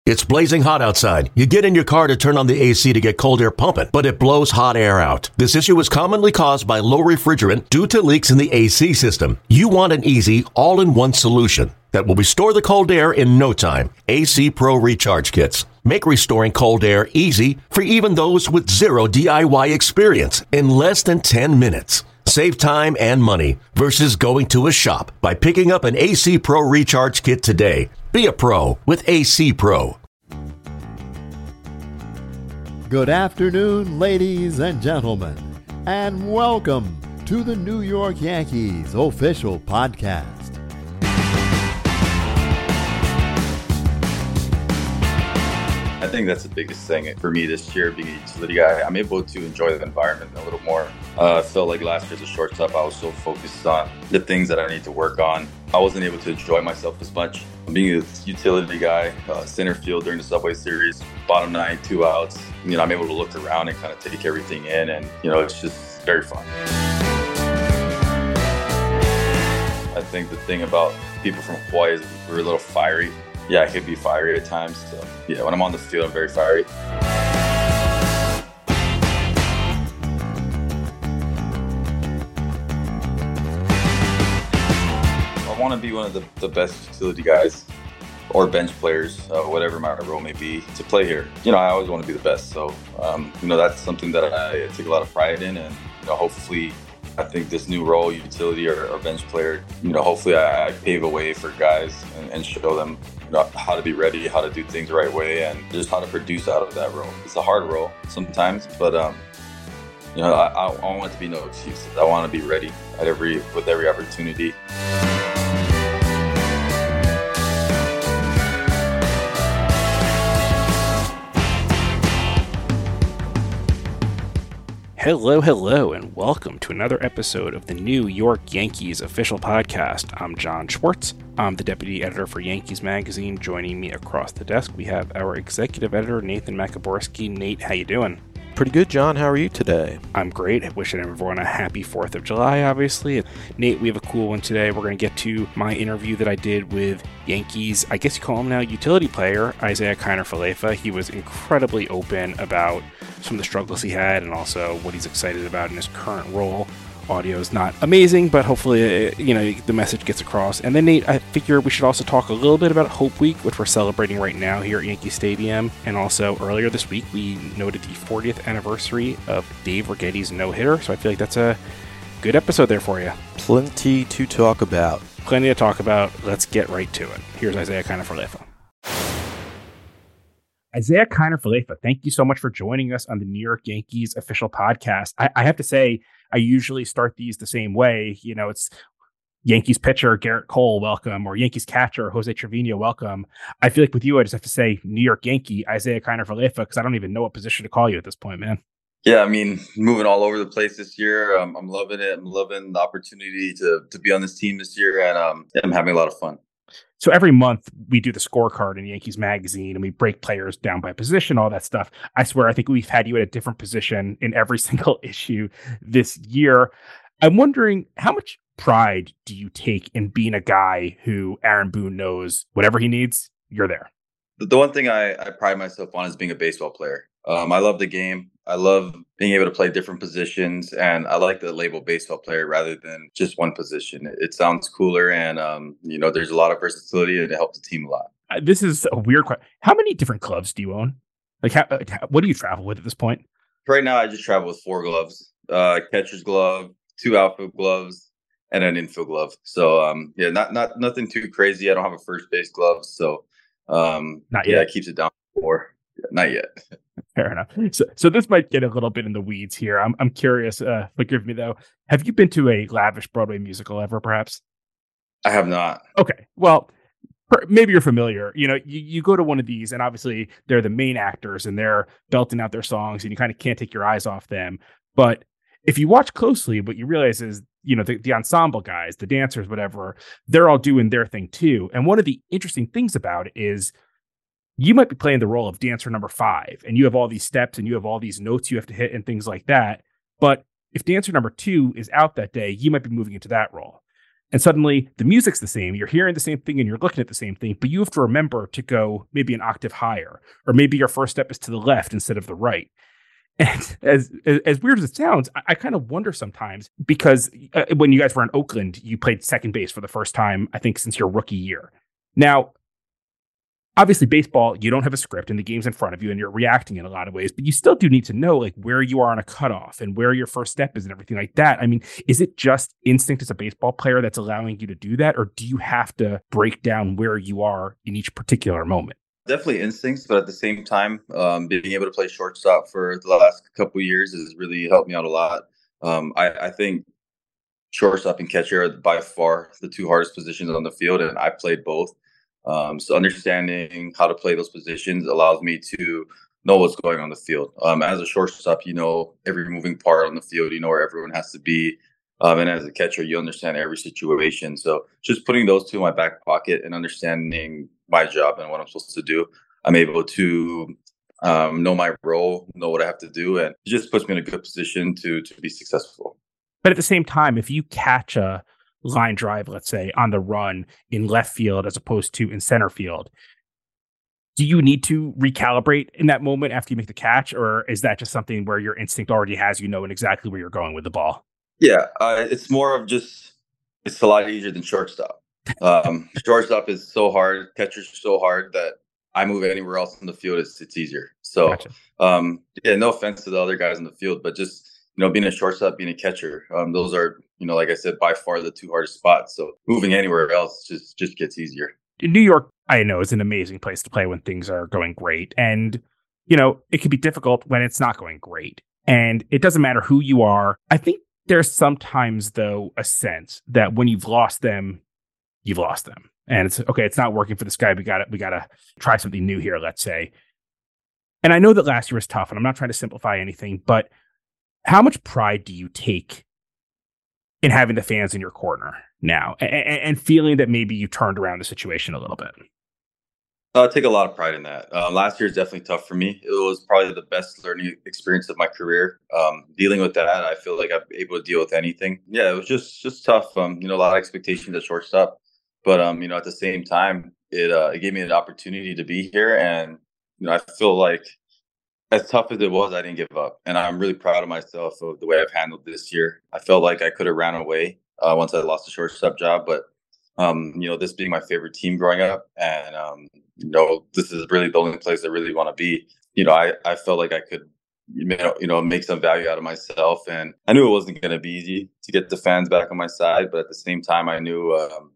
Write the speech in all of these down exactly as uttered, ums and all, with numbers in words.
It's blazing hot outside. You get in your car to turn on the A C to get cold air pumping, but it blows hot air out. This issue is commonly caused by low refrigerant due to leaks in the A C system. You want an easy, all-in-one solution that will restore the cold air in no time. A C Pro Recharge Kits make restoring cold air easy for even those with zero D I Y experience in less than ten minutes. Save time and money versus going to a shop by picking up an A C Pro Recharge Kit today. Be a pro with A C Pro. Good afternoon, ladies and gentlemen, and welcome to the New York Yankees official podcast. I think that's the biggest thing for me this year, being a utility guy. I'm able to enjoy the environment a little more. Uh, I felt like last year as a shortstop, I was so focused on the things that I need to work on. I wasn't able to enjoy myself as much. Being a utility guy, uh, center field during the Subway Series, bottom nine, two outs, you know, I'm able to look around and kind of take everything in, and, you know, it's just very fun. I think the thing about people from Hawaii is we're a little fiery. Yeah, I could be fiery at times. So, yeah, when I'm on the field, I'm very fiery. I want to be one of the, the best utility guys or bench players, uh, whatever my role may be, to play here. You know, I always want to be the best. So, um, you know, that's something that I take a lot of pride in. And, you know, hopefully, I think this new role, utility or, or bench player, you know, hopefully I, I pave a way for guys and, and show them, you know, how to be ready, how to do things the right way, and just how to produce out of that role. It's a hard role sometimes, but um, you know, I, I, I want it to be no excuses. I want to be ready at every with every opportunity. Hello, hello, and welcome to another episode of the New York Yankees official podcast. I'm John Schwartz. I'm the deputy editor for Yankees Magazine. Joining me across the desk, we have our executive editor, Nathan Macaborski. Nate, how you doing? Pretty good, John. How are you today? I'm great. Wishing everyone a happy fourth of July, obviously. Nate, we have a cool one today. We're going to get to my interview that I did with Yankees, I guess you call him now, utility player, Isiah Kiner-Falefa. He was incredibly open about some of the struggles he had and also what he's excited about in his current role. Audio is not amazing, but hopefully, uh, you know, the message gets across. And then, Nate, I figure we should also talk a little bit about Hope Week, which we're celebrating right now here at Yankee Stadium. And also, earlier this week, we noted the fortieth anniversary of Dave Righetti's no-hitter. So I feel like that's a good episode there for you. Plenty to talk about. Plenty to talk about. Let's get right to it. Here's Isiah Kiner-Falefa. Isiah Kiner-Falefa, thank you so much for joining us on the New York Yankees official podcast. I, I have to say, I usually start these the same way. You know, it's Yankees pitcher Garrett Cole, welcome, or Yankees catcher Jose Trevino, welcome. I feel like with you, I just have to say New York Yankee, Isiah Kiner-Falefa, because I don't even know what position to call you at this point, man. Yeah, I mean, moving all over the place this year. Um, I'm loving it. I'm loving the opportunity to to be on this team this year, and um, I'm having a lot of fun. So every month we do the scorecard in Yankees Magazine and we break players down by position, all that stuff. I swear, I think we've had you at a different position in every single issue this year. I'm wondering, how much pride do you take in being a guy who Aaron Boone knows whatever he needs, you're there? The one thing I, I pride myself on is being a baseball player. Um, I love the game. I love being able to play different positions, and I like the label baseball player rather than just one position. It, it sounds cooler, and um, you know, there's a lot of versatility, and it helps the team a lot. Uh, this is a weird question. How many different gloves do you own? Like, how, what do you travel with at this point? Right now, I just travel with four gloves: uh, catcher's glove, two outfield gloves, and an infield glove. So, um, yeah, not not nothing too crazy. I don't have a first base glove, so um, not yeah, yet. It keeps it down to four. Yeah, not yet. Fair enough. So, so this might get a little bit in the weeds here. I'm, I'm curious. Uh, forgive me though. Have you been to a lavish Broadway musical ever? Perhaps. I have not. Okay. Well, per, maybe you're familiar. You know, you, you go to one of these, and obviously they're the main actors, and they're belting out their songs, and you kind of can't take your eyes off them. But if you watch closely, what you realize is, you know, the, the ensemble guys, the dancers, whatever, they're all doing their thing too. And one of the interesting things about it is, you might be playing the role of dancer number five, and you have all these steps and you have all these notes you have to hit and things like that. But if dancer number two is out that day, you might be moving into that role. And suddenly the music's the same. You're hearing the same thing and you're looking at the same thing, but you have to remember to go maybe an octave higher, or maybe your first step is to the left instead of the right. And as as weird as it sounds, I, I kind of wonder sometimes because uh, when you guys were in Oakland, you played second base for the first time, I think, since your rookie year. Now, obviously, baseball, you don't have a script and the game's in front of you and you're reacting in a lot of ways, but you still do need to know like where you are on a cutoff and where your first step is and everything like that. I mean, is it just instinct as a baseball player that's allowing you to do that? Or do you have to break down where you are in each particular moment? Definitely instincts, but at the same time, um, being able to play shortstop for the last couple of years has really helped me out a lot. Um, I, I think shortstop and catcher are by far the two hardest positions on the field, and I played both. Um, so understanding how to play those positions allows me to know what's going on the field. Um, as a shortstop, you know every moving part on the field. You know where everyone has to be. Um, and as a catcher, you understand every situation. So just putting those two in my back pocket and understanding my job and what I'm supposed to do, I'm able to um, know my role, know what I have to do, and it just puts me in a good position to to be successful. But at the same time, if you catch a line drive, let's say, on the run in left field as opposed to in center field, do you need to recalibrate in that moment after you make the catch? Or is that just something where your instinct already has you know and exactly where you're going with the ball? Yeah, uh, it's more of just, it's a lot easier than shortstop. Um, shortstop is so hard, catcher's so hard that I move anywhere else in the field, it's, it's easier. So, Gotcha. um, yeah, no offense to the other guys in the field, but just, you know, being a shortstop, being a catcher, um, those are, you know, like I said, by far the two hardest spots. So moving anywhere else just, just gets easier. In New York, I know, is an amazing place to play when things are going great. And, you know, it can be difficult when it's not going great. And it doesn't matter who you are. I think there's sometimes, though, a sense that when you've lost them, you've lost them. And it's, okay, it's not working for this guy. We got to, we got to try something new here, let's say. And I know that last year was tough, and I'm not trying to simplify anything, but how much pride do you take in having the fans in your corner now and, and feeling that maybe you turned around the situation a little bit? Uh, I take a lot of pride in that. Uh, last year is definitely tough for me. It was probably the best learning experience of my career. Um, dealing with that, I feel like I'm able to deal with anything. Yeah, it was just just tough. Um, you know, a lot of expectations at shortstop, but um, you know, at the same time, it uh, it gave me an opportunity to be here, and you know, I feel like as tough as it was, I didn't give up, and I'm really proud of myself of the way I've handled this year. I felt like I could have ran away uh, once I lost the shortstop job, but um, you know, this being my favorite team growing up, and um, you know, this is really the only place I really want to be. You know, I, I felt like I could, you know, you know, make some value out of myself, and I knew it wasn't going to be easy to get the fans back on my side, but at the same time, I knew, um,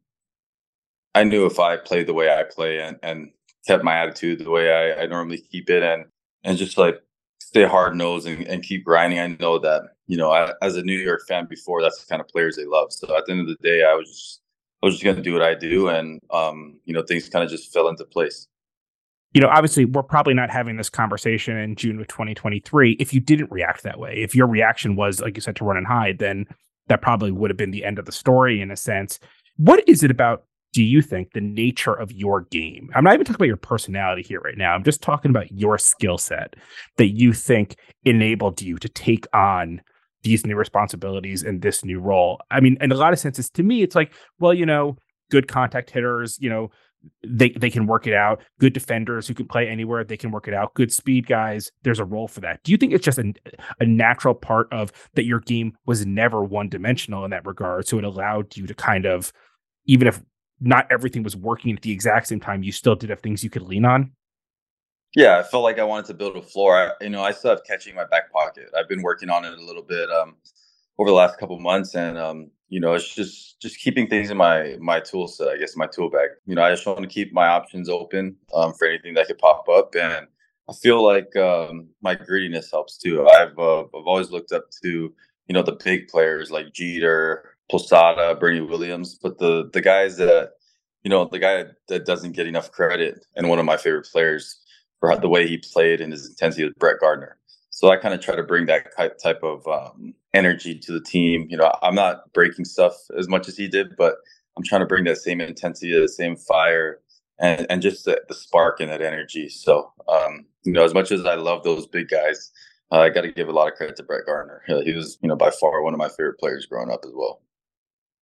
I knew if I played the way I play and, and kept my attitude the way I, I normally keep it, and and just like stay hard nosed and, and keep grinding, I know that, you know, I, as a New York fan before, that's the kind of players they love. So at the end of the day, I was just. I was just going to do what I do. And, um, you know, things kind of just fell into place. You know, obviously, we're probably not having this conversation in June of twenty twenty-three if you didn't react that way. If your reaction was, like you said, to run and hide, then that probably would have been the end of the story in a sense. What is it about, do you think, the nature of your game? I'm not even talking about your personality here right now. I'm just talking about your skill set that you think enabled you to take on these new responsibilities and this new role. I mean, in a lot of senses, to me, it's like, well, you know, good contact hitters, you know, they, they can work it out. Good defenders who can play anywhere, they can work it out. Good speed guys, there's a role for that. Do you think it's just a, a natural part of that your game was never one dimensional in that regard? So it allowed you to kind of, even if not everything was working at the exact same time, you still did have things you could lean on? Yeah, I felt like I wanted to build a floor. I, you know, I still have catching in my back pocket. I've been working on it a little bit um, over the last couple of months, and um, you know, it's just just keeping things in my my tool set. I guess my tool bag. You know, I just want to keep my options open um, for anything that could pop up, and I feel like um, my grittiness helps too. I've uh, I've always looked up to you know the big players like Jeter, Posada, Bernie Williams, but the the guys that you know the guy that doesn't get enough credit, and one of my favorite players for the way he played and his intensity with Brett Gardner. So I kind of try to bring that type of um, energy to the team. You know, I'm not breaking stuff as much as he did, but I'm trying to bring that same intensity, the same fire, and, and just the, the spark and that energy. So, um, you know, as much as I love those big guys, uh, I got to give a lot of credit to Brett Gardner. He was, you know, by far one of my favorite players growing up as well.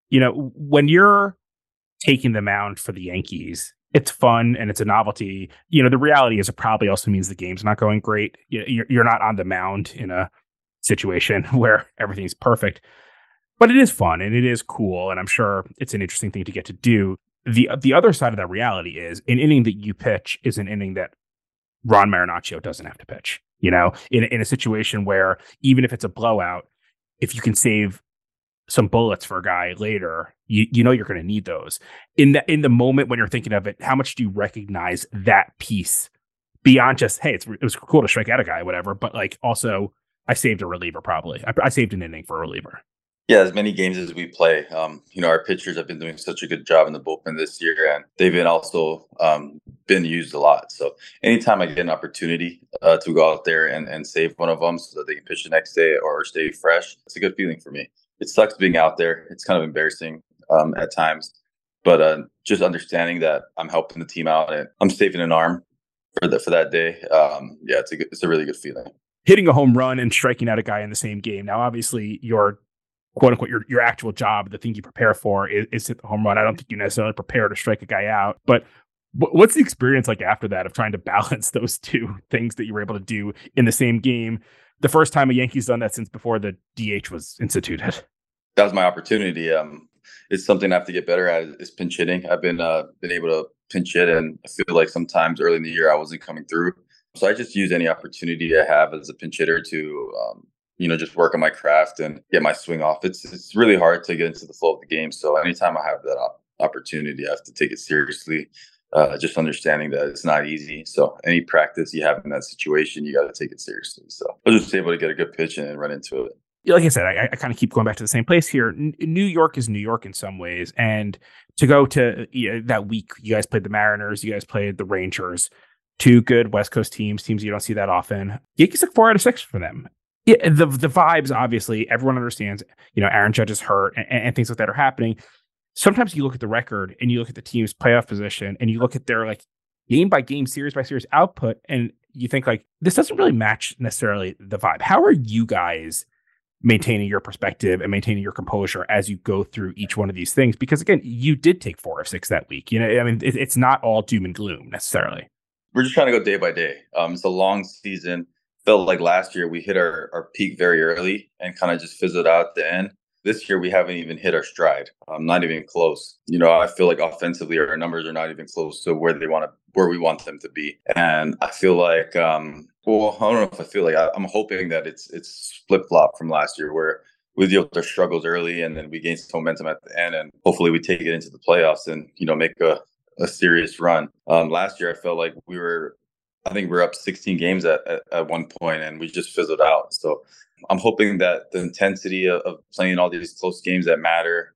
You know, when you're taking the mound for the Yankees, it's fun and it's a novelty. You know, the reality is it probably also means the game's not going great. You're, you're not on the mound in a situation where everything's perfect, but it is fun and it is cool. And I'm sure it's an interesting thing to get to do. The, the other side of that reality is an inning that you pitch is an inning that Ron Marinaccio doesn't have to pitch. You know, in, in a situation where even if it's a blowout, if you can save some bullets for a guy later, you you know you're going to need those. In the in the moment when you're thinking of it, how much do you recognize that piece beyond just, hey, it's, it was cool to strike out a guy, whatever, but like also I saved a reliever probably. I, I saved an inning for a reliever. Yeah, as many games as we play, um, you know, our pitchers have been doing such a good job in the bullpen this year, and they've been also um, been used a lot. So anytime I get an opportunity uh, to go out there and, and save one of them so that they can pitch the next day or stay fresh, it's a good feeling for me. It sucks being out there. It's kind of embarrassing um, at times, but uh, just understanding that I'm helping the team out and I'm saving an arm for the, for that day. Um, yeah, it's a good, it's a really good feeling. Hitting a home run and striking out a guy in the same game. Now, obviously, your quote unquote your your actual job, the thing you prepare for is, is hit the home run. I don't think you necessarily prepare to strike a guy out, but w- what's the experience like after that of trying to balance those two things that you were able to do in the same game? The first time a Yankees done that since before the D H was instituted. That was my opportunity. Um, it's something I have to get better at is pinch hitting. I've been uh, been able to pinch hit, and I feel like sometimes early in the year I wasn't coming through. So I just use any opportunity I have as a pinch hitter to, um, you know, just work on my craft and get my swing off. It's it's really hard to get into the flow of the game. So anytime I have that op- opportunity, I have to take it seriously. Uh, just understanding that it's not easy. So any practice you have in that situation, you got to take it seriously. So I was just able to get a good pitch and run into it. Like I said, I, I kind of keep going back to the same place here. N- New York is New York in some ways. And to go to you know, that week, you guys played the Mariners, you guys played the Rangers, two good West Coast teams, teams you don't see that often. Yankees took four out of six for them. Yeah, the the vibes, obviously, everyone understands, you know, Aaron Judge is hurt and, and things like that are happening. Sometimes you look at the record and you look at the team's playoff position and you look at their like game by game, series by series output, and you think like this doesn't really match necessarily the vibe. How are you guys maintaining your perspective and maintaining your composure as you go through each one of these things? Because again, you did take four of six that week. You know, I mean, it, it's not all doom and gloom necessarily. We're just trying to go day by day. Um, it's a long season. Felt like last year we hit our, our peak very early and kind of just fizzled out at the end. This year we haven't even hit our stride. Um, not even close. You know, I feel like offensively our numbers are not even close to where they want to, where we want them to be. And I feel like, um, well, I don't know if I feel like I, I'm hoping that it's it's flip flop from last year where we deal with our struggles early and then we gain some momentum at the end, and hopefully we take it into the playoffs and you know make a, a serious run. Um, last year I felt like we were. I think we're up sixteen games at, at, at one point and we just fizzled out. So I'm hoping that the intensity of, of playing all these close games that matter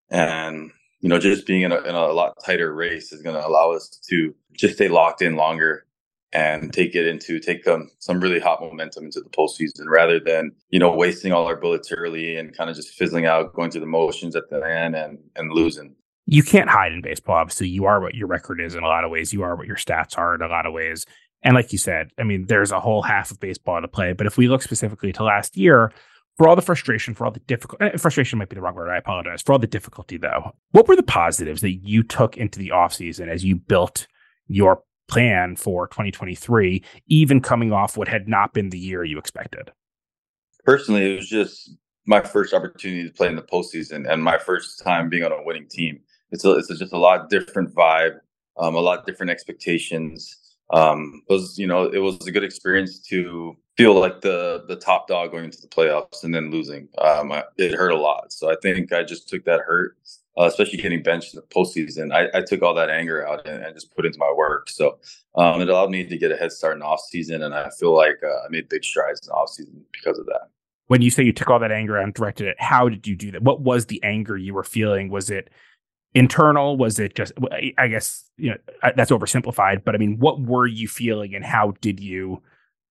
and, you know, just being in a, in a lot tighter race is going to allow us to just stay locked in longer and take it into, take um, some really hot momentum into the postseason rather than, you know, wasting all our bullets early and kind of just fizzling out, going through the motions at the end and, and losing. You can't hide in baseball. Obviously, you are what your record is in a lot of ways. You are what your stats are in a lot of ways. And like you said, I mean, there's a whole half of baseball to play. But if we look specifically to last year, for all the frustration, for all the difficult, frustration might be the wrong word. I apologize. For all the difficulty, though, what were the positives that you took into the offseason as you built your plan for twenty twenty-three, even coming off what had not been the year you expected? Personally, it was just my first opportunity to play in the postseason and my first time being on a winning team. It's a, it's a, just a lot different vibe, um, a lot different expectations. Um, it was, you know, it was a good experience to feel like the the top dog going into the playoffs and then losing. Um, it hurt a lot. So I think I just took that hurt, uh, especially getting benched in the postseason. I, I took all that anger out and, and just put it into my work. So um, it allowed me to get a head start in the offseason. And I feel like uh, I made big strides in the offseason because of that. When you say you took all that anger out and directed it, how did you do that? What was the anger you were feeling? Was it internal? Was it just, I guess, you know, that's oversimplified, but I mean, what were you feeling and how did you,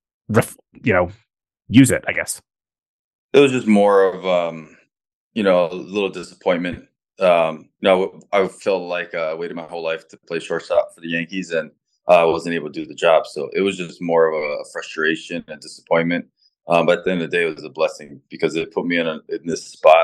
you know, use it, I guess? It was just more of, um, you know, a little disappointment. Um, you know, I felt like uh, I waited my whole life to play shortstop for the Yankees and I uh, wasn't able to do the job. So it was just more of a frustration and disappointment. Um, but at the end of the day, it was a blessing because it put me in, a, in this spot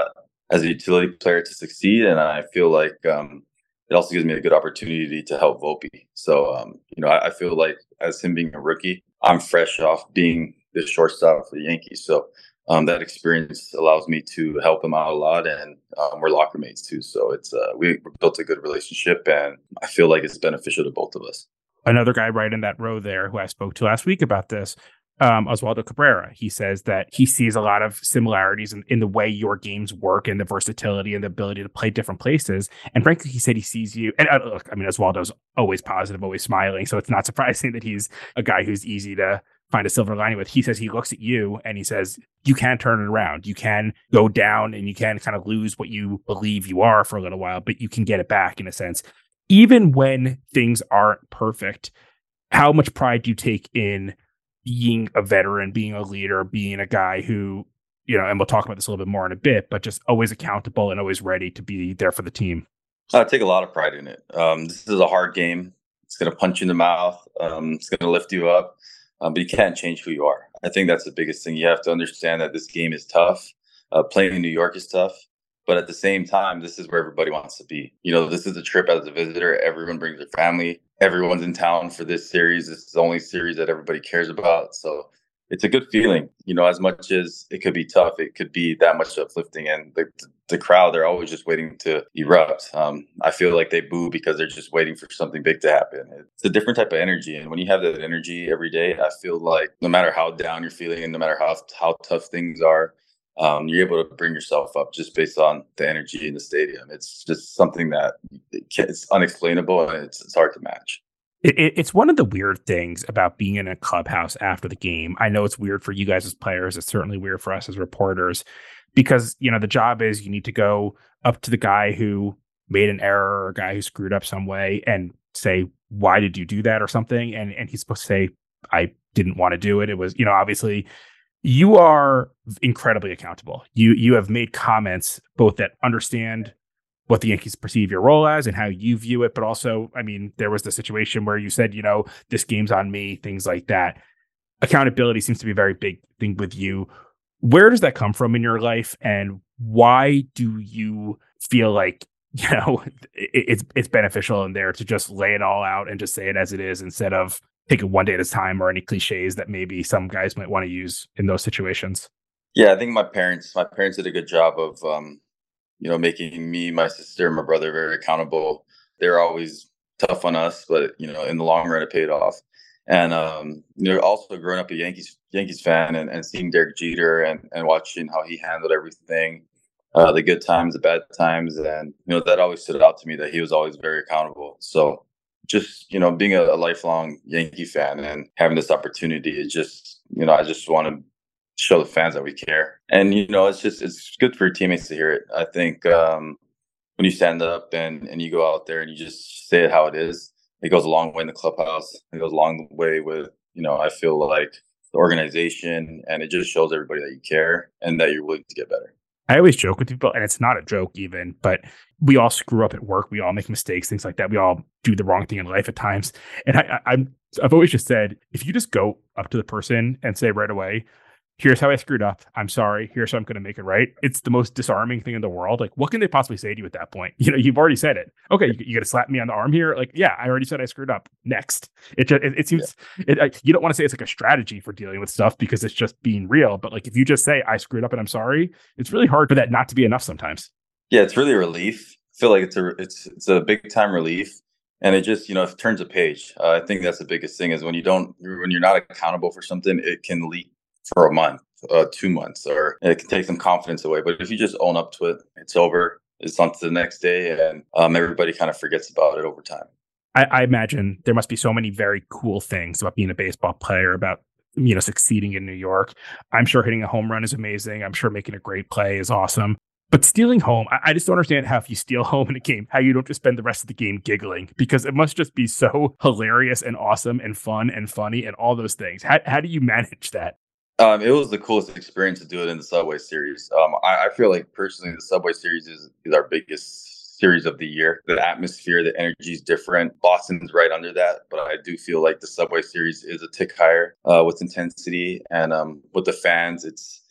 as a utility player to succeed. And I feel like um, it also gives me a good opportunity to help Volpe. So, um, you know, I, I feel like as him being a rookie, I'm fresh off being the shortstop for the Yankees. So um, that experience allows me to help him out a lot. And um, we're locker mates too. So it's uh, we built a good relationship, and I feel like it's beneficial to both of us. Another guy right in that row there who I spoke to last week about this, um, Oswaldo Cabrera. He says that he sees a lot of similarities in, in the way your games work and the versatility and the ability to play different places. And frankly, he said he sees you. And uh, look, I mean, Oswaldo's always positive, always smiling. So it's not surprising that he's a guy who's easy to find a silver lining with. He says he looks at you and he says, you can turn it around. You can go down and you can kind of lose what you believe you are for a little while, but you can get it back in a sense. Even when things aren't perfect, how much pride do you take in being a veteran, being a leader, being a guy who, you know, and we'll talk about this a little bit more in a bit, but just always accountable and always ready to be there for the team? I take a lot of pride in it. Um, this is a hard game. It's going to punch you in the mouth. Um, it's going to lift you up, um, but you can't change who you are. I think that's the biggest thing. You have to understand that this game is tough. Uh, playing in New York is tough. But at the same time, this is where everybody wants to be. You know, this is a trip as a visitor. Everyone brings their family. Everyone's in town for this series. This is the only series that everybody cares about. So it's a good feeling. You know, as much as it could be tough, it could be that much uplifting. And the, the crowd, they're always just waiting to erupt. Um, I feel like they boo because they're just waiting for something big to happen. It's a different type of energy. And when you have that energy every day, I feel like no matter how down you're feeling and no matter how how tough things are, Um, you're able to bring yourself up just based on the energy in the stadium. It's just something that it's unexplainable and it's, it's hard to match. It, it, it's one of the weird things about being in a clubhouse after the game. I know it's weird for you guys as players. It's certainly weird for us as reporters because, you know, the job is you need to go up to the guy who made an error or a guy who screwed up some way and say, why did you do that or something? And, and he's supposed to say, I didn't want to do it. It was, you know, obviously you are incredibly accountable. You you have made comments both that understand what the Yankees perceive your role as and how you view it, but also, I mean, there was the situation where you said, you know, this game's on me, things like that. Accountability seems to be a very big thing with you. Where does that come from in your life, and why do you feel like, you know, it, it's it's beneficial in there to just lay it all out and just say it as it is instead of take it one day at a time or any cliches that maybe some guys might want to use in those situations? Yeah, I think my parents, my parents did a good job of, um, you know, making me, my sister, and my brother very accountable. They're always tough on us, but, you know, in the long run, it paid off. And, um, you know, also growing up a Yankees Yankees fan and, and seeing Derek Jeter and, and watching how he handled everything, uh, the good times, the bad times. And, you know, that always stood out to me that he was always very accountable. So, just, you know, being a, a lifelong Yankee fan and having this opportunity, it just, you know, I just want to show the fans that we care. And, you know, it's just, it's good for your teammates to hear it. I think um, when you stand up and, and you go out there and you just say it how it is, it goes a long way in the clubhouse. It goes a long way with, you know, I feel like the organization, and it just shows everybody that you care and that you're willing to get better. I always joke with people, and it's not a joke even, but we all screw up at work. We all make mistakes, things like that. We all do the wrong thing in life at times. And I, I, I'm, I've always just said, if you just go up to the person and say right away, here's how I screwed up. I'm sorry. Here's how I'm going to make it right. It's the most disarming thing in the world. Like, what can they possibly say to you at that point? You know, you've already said it. Okay, you, you got to slap me on the arm here. Like, yeah, I already said I screwed up. Next. It just, it, it seems, yeah. it, I, you don't want to say it's like a strategy for dealing with stuff because it's just being real. But like, if you just say I screwed up and I'm sorry, it's really hard for that not to be enough sometimes. Yeah, it's really a relief. I feel like it's a, it's, it's a big time relief. And it just, you know, it turns a page. Uh, I think that's the biggest thing is when you don't, when you're not accountable for something, it can leak for a month, uh, two months, or it can take some confidence away. But if you just own up to it, it's over. It's on to the next day, and um, everybody kind of forgets about it over time. I, I imagine there must be so many very cool things about being a baseball player, about, you know, succeeding in New York. I'm sure hitting a home run is amazing. I'm sure making a great play is awesome. But stealing home, I, I just don't understand how if you steal home in a game, how you don't just spend the rest of the game giggling, because it must just be so hilarious and awesome and fun and funny and all those things. How, how do you manage that? Um, it was the coolest experience to do it in the Subway Series. Um, I, I feel like personally the Subway Series is, is our biggest series of the year. The atmosphere, the energy is different. Boston's right under that, but I do feel like the Subway Series is a tick higher uh, with intensity and um, with the fans. It's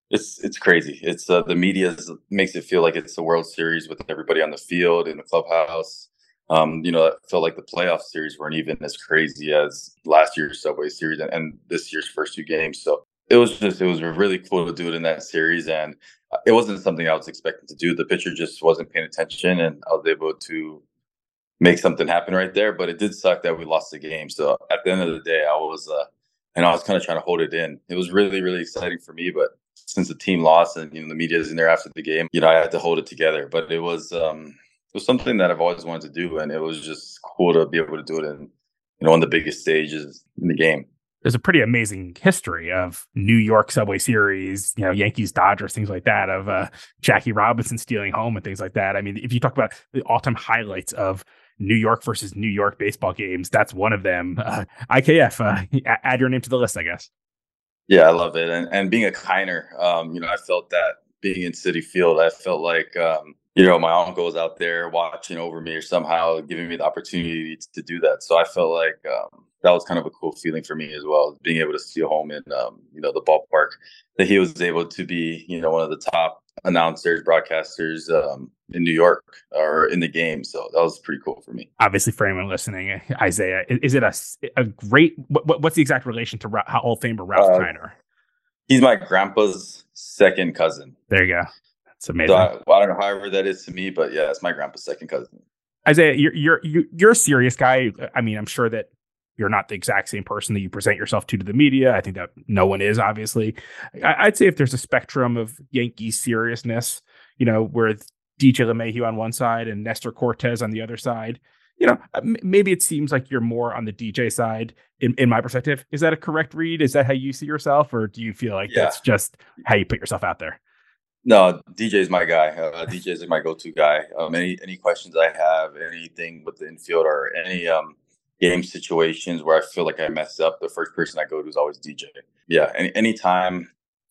It's it's crazy. It's uh, the media makes it feel like it's the World Series with everybody on the field in the clubhouse. Um, you know, it felt like the playoff series weren't even as crazy as last year's Subway Series and, and this year's first two games. So it was just it was really cool to do it in that series, and it wasn't something I was expecting to do. The pitcher just wasn't paying attention, and I was able to make something happen right there. But it did suck that we lost the game. So at the end of the day, I was uh, and I was kind of trying to hold it in. It was really really exciting for me, but since the team lost and you know the media is in there after the game, you know I had to hold it together. But it was um, it was something that I've always wanted to do, and it was just cool to be able to do it in you know on the biggest stages in the game. There's a pretty amazing history of New York Subway Series, you know, Yankees, Dodgers, things like that, of uh, Jackie Robinson stealing home and things like that. I mean, if you talk about the all-time highlights of New York versus New York baseball games, that's one of them. Uh, I K F, uh, add your name to the list, I guess. Yeah, I love it. And and being a Kiner, um, you know, I felt that being in Citi Field, I felt like, um, you know, my uncle was out there watching over me or somehow giving me the opportunity to do that. So I felt like um, that was kind of a cool feeling for me as well, being able to steal home in, um, you know, the ballpark, that he was able to be, you know, one of the top announcers, broadcasters um, in New York or in the game. So that was pretty cool for me. Obviously, for anyone listening, Isaiah, is, is it a, a great, what, what's the exact relation to Ra- Hall of Famer Ralph uh, Kiner? He's my grandpa's second cousin. There you go. That's amazing. So I, I don't know however that is to me, but yeah, it's my grandpa's second cousin. Isaiah, you're, you're, you're a serious guy. I mean, I'm sure that you're not the exact same person that you present yourself to to the media. I think that no one is, obviously. I, I'd say if there's a spectrum of Yankees seriousness, you know, where D J LeMahieu on one side and Nestor Cortez on the other side, you know, maybe it seems like you're more on the D J side in, in my perspective. Is that a correct read? Is that how you see yourself? Or do you feel like yeah. that's just how you put yourself out there? No, D J is my guy. Uh, D J is my go-to guy. Um, any any questions I have, anything with the infield or any um, game situations where I feel like I messed up, the first person I go to is always D J. Yeah, any anytime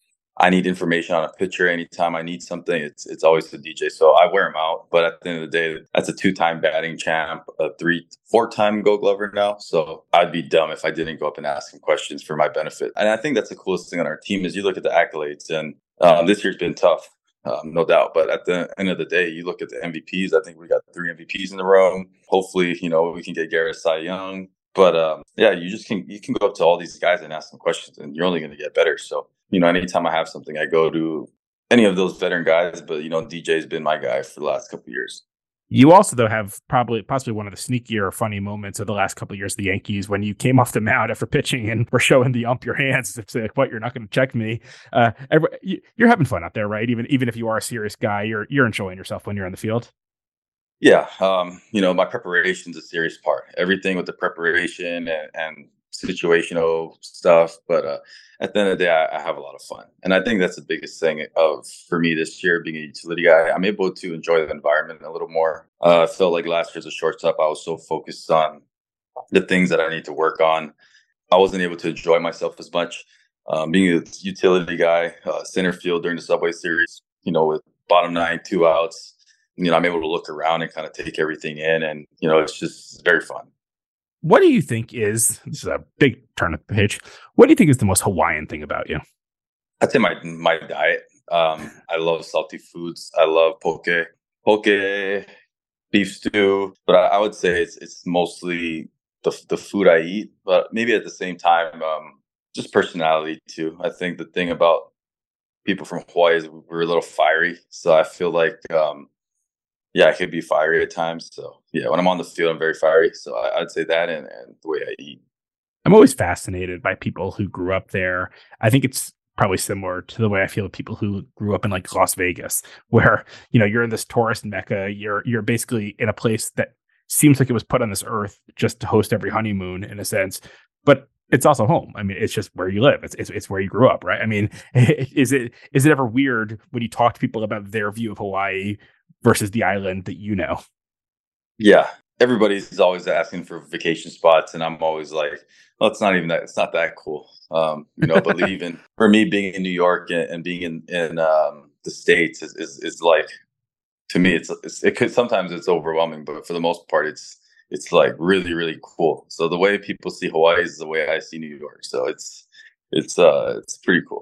I need information on a pitcher, anytime I need something, it's it's always the D J. So I wear him out. But at the end of the day, that's a two-time batting champ, a three, four-time Gold Glover now. So I'd be dumb if I didn't go up and ask him questions for my benefit. And I think that's the coolest thing on our team is you look at the accolades, and um, this year's been tough, um, no doubt. But at the end of the day, you look at the M V Ps. I think we got three M V Ps in the row. Hopefully, you know, we can get Garrett Cy Young. But um, yeah, you just can you can go up to all these guys and ask them questions, and you're only going to get better. So you know, anytime I have something, I go to any of those veteran guys. But you know, D J's been my guy for the last couple of years. You also, though, have probably possibly one of the sneakier, funny moments of the last couple of years of the Yankees when you came off the mound after pitching and were showing the ump your hands to say, like, "What? You're not going to check me." Uh, every, you're having fun out there, right? Even even if you are a serious guy, you're you're enjoying yourself when you're on the field. Yeah, um, you know, my preparation's a serious part. Everything with the preparation and, and situational stuff, but uh, at the end of the day, I, I have a lot of fun, and I think that's the biggest thing of for me this year, being a utility guy. I'm able to enjoy the environment a little more. Uh, I felt like last year as a shortstop, I was so focused on the things that I need to work on. I wasn't able to enjoy myself as much. Um, being a utility guy, uh, center field during the Subway Series, you know, with bottom nine, two outs. You know, I'm able to look around and kind of take everything in, and you know, it's just very fun. What do you think is, this is a big turn of the page, what do you think is the most Hawaiian thing about you? I'd say my my diet. Um, I love salty foods. I love poke, poke, beef stew. But I, I would say it's it's mostly the the food I eat. But maybe at the same time, um, just personality too. I think the thing about people from Hawaii is we're a little fiery. So I feel like, um, yeah, I could be fiery at times. So yeah, when I'm on the field, I'm very fiery. So I, I'd say that and, and the way I eat. I'm always fascinated by people who grew up there. I think it's probably similar to the way I feel with people who grew up in like Las Vegas, where, you know, you're in this tourist mecca. You're you're basically in a place that seems like it was put on this earth just to host every honeymoon in a sense, but it's also home. I mean, it's just where you live. It's, it's it's where you grew up, right? I mean, is it is it ever weird when you talk to people about their view of Hawaii versus the island that you know? Yeah, everybody's always asking for vacation spots, and I'm always like, well, it's not even that. It's not that cool, um, you know. But even for me, being in New York and, and being in in um, the States is, is is like, to me, it's, it's it could sometimes it's overwhelming, but for the most part, it's it's like really really cool. So the way people see Hawaii is the way I see New York. So it's it's uh it's pretty cool.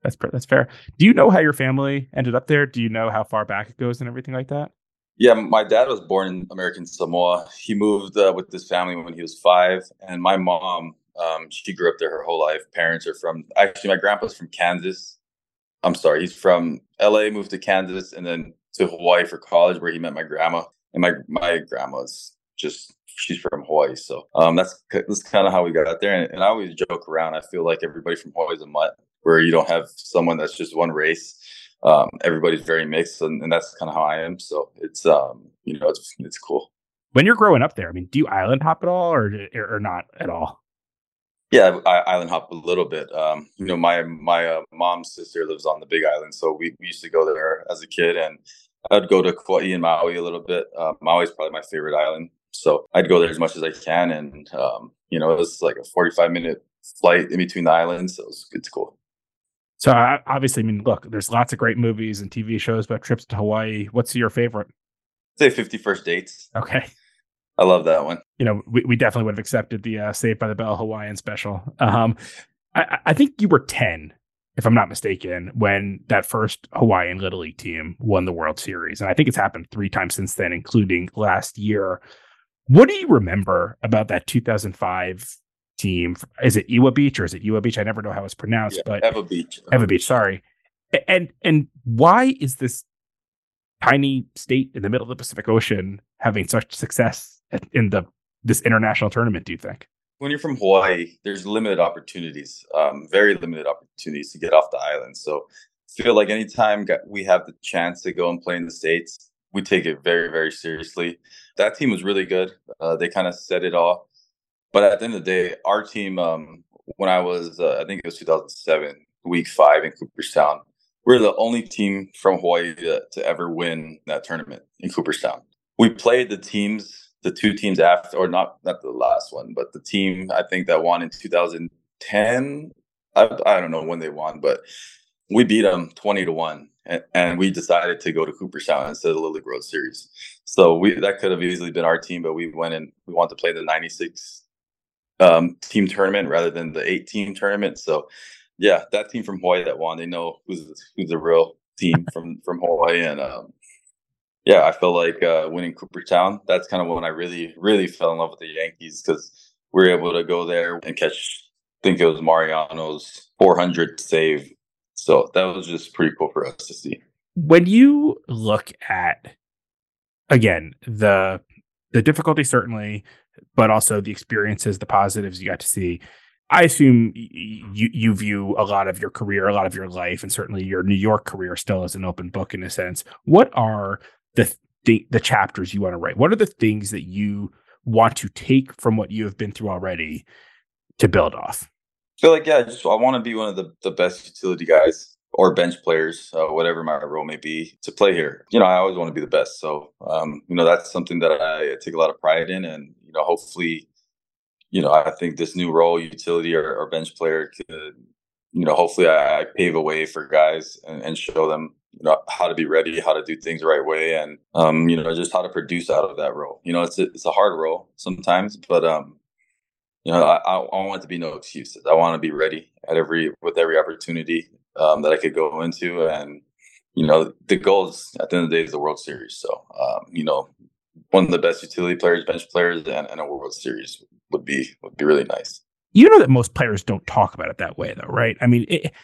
That's that's fair. Do you know how your family ended up there? Do you know how far back it goes and everything like that? Yeah, my dad was born in American Samoa. He moved uh, with his family when he was five, and my mom, um, she grew up there her whole life. Parents are from actually my grandpa's from Kansas. I'm sorry, he's from L A, moved to Kansas, and then to Hawaii for college, where he met my grandma. And my my grandma's just she's from Hawaii, so um, that's that's kind of how we got there. And, and I always joke around. I feel like everybody from Hawaii is a mutt, where you don't have someone that's just one race. Um, everybody's very mixed, and, and that's kind of how I am. So it's um, you know, it's it's cool. When you're growing up there, I mean, do you island hop at all, or or not at all? Yeah, I island hop a little bit. Um, you know, my my uh, mom's sister lives on the Big Island, so we, we used to go there as a kid, and I'd go to Kauai and Maui a little bit. Uh, Maui is probably my favorite island, so I'd go there as much as I can, and um, you know, it was like a forty-five minute flight in between the islands, so it was, it's cool. So I, obviously, I mean, look, there's lots of great movies and T V shows about trips to Hawaii. What's your favorite? Say fifty First Dates. Okay. I love that one. You know, we, we definitely would have accepted the uh, Saved by the Bell Hawaiian special. Um, I, I think you were ten, if I'm not mistaken, when that first Hawaiian Little League team won the World Series. And I think it's happened three times since then, including last year. What do you remember about that two thousand five team? Is it Iwa Beach or is it Iwa Beach? I never know how it's pronounced, Yeah, but Ewa Beach. Ewa Beach, sorry. And and why is this tiny state in the middle of the Pacific Ocean having such success in the this international tournament, do you think? When you're from Hawaii, there's limited opportunities, um, very limited opportunities to get off the island. So I feel like anytime we have the chance to go and play in the States, we take it very, very seriously. That team was really good. Uh, they kind of set it all. But at the end of the day, our team, um, when I was, uh, I think it was two thousand seven, week five in Cooperstown, we're the only team from Hawaii to, to ever win that tournament in Cooperstown. We played the teams, the two teams after, or not, not the last one, but the team I think that won in two thousand ten. I, I don't know when they won, but we beat them twenty to one, and, and we decided to go to Cooperstown instead of the Little League World Series. So we that could have easily been our team, but we went and we wanted to play the ninety-six um, team tournament rather than the eight team tournament. So yeah, that team from Hawaii that won, they know who's who's the real team from from Hawaii, and um, yeah, I felt like uh, winning Cooperstown. That's kind of when I really, really fell in love with the Yankees, because we were able to go there and catch, I think it was Mariano's four hundred save. So that was just pretty cool for us to see. When you look at, again, the the difficulty certainly, but also the experiences, the positives you got to see, I assume you you view a lot of your career, a lot of your life, and certainly your New York career still as an open book in a sense. What are the th- the chapters you want to write? What are the things that you want to take from what you have been through already to build off? I feel like, yeah, I just I want to be one of the, the best utility guys or bench players, uh, whatever my role may be, to play here. You know, I always want to be the best. So, um, you know, that's something that I take a lot of pride in. And, you know, hopefully, you know, I think this new role, utility or, or bench player, could, you know, hopefully I, I pave a way for guys and, and show them, you know, how to be ready, how to do things the right way, and, um, you know, just how to produce out of that role. You know, it's a, it's a hard role sometimes, but, um, you know, I, I want it to be no excuses. I want to be ready at every, with every opportunity um, that I could go into. And, you know, the goal is, at the end of the day, is the World Series. So, um, you know, one of the best utility players, bench players, and, and a World Series would be, would be really nice. You know that most players don't talk about it that way, though, right? I mean, it,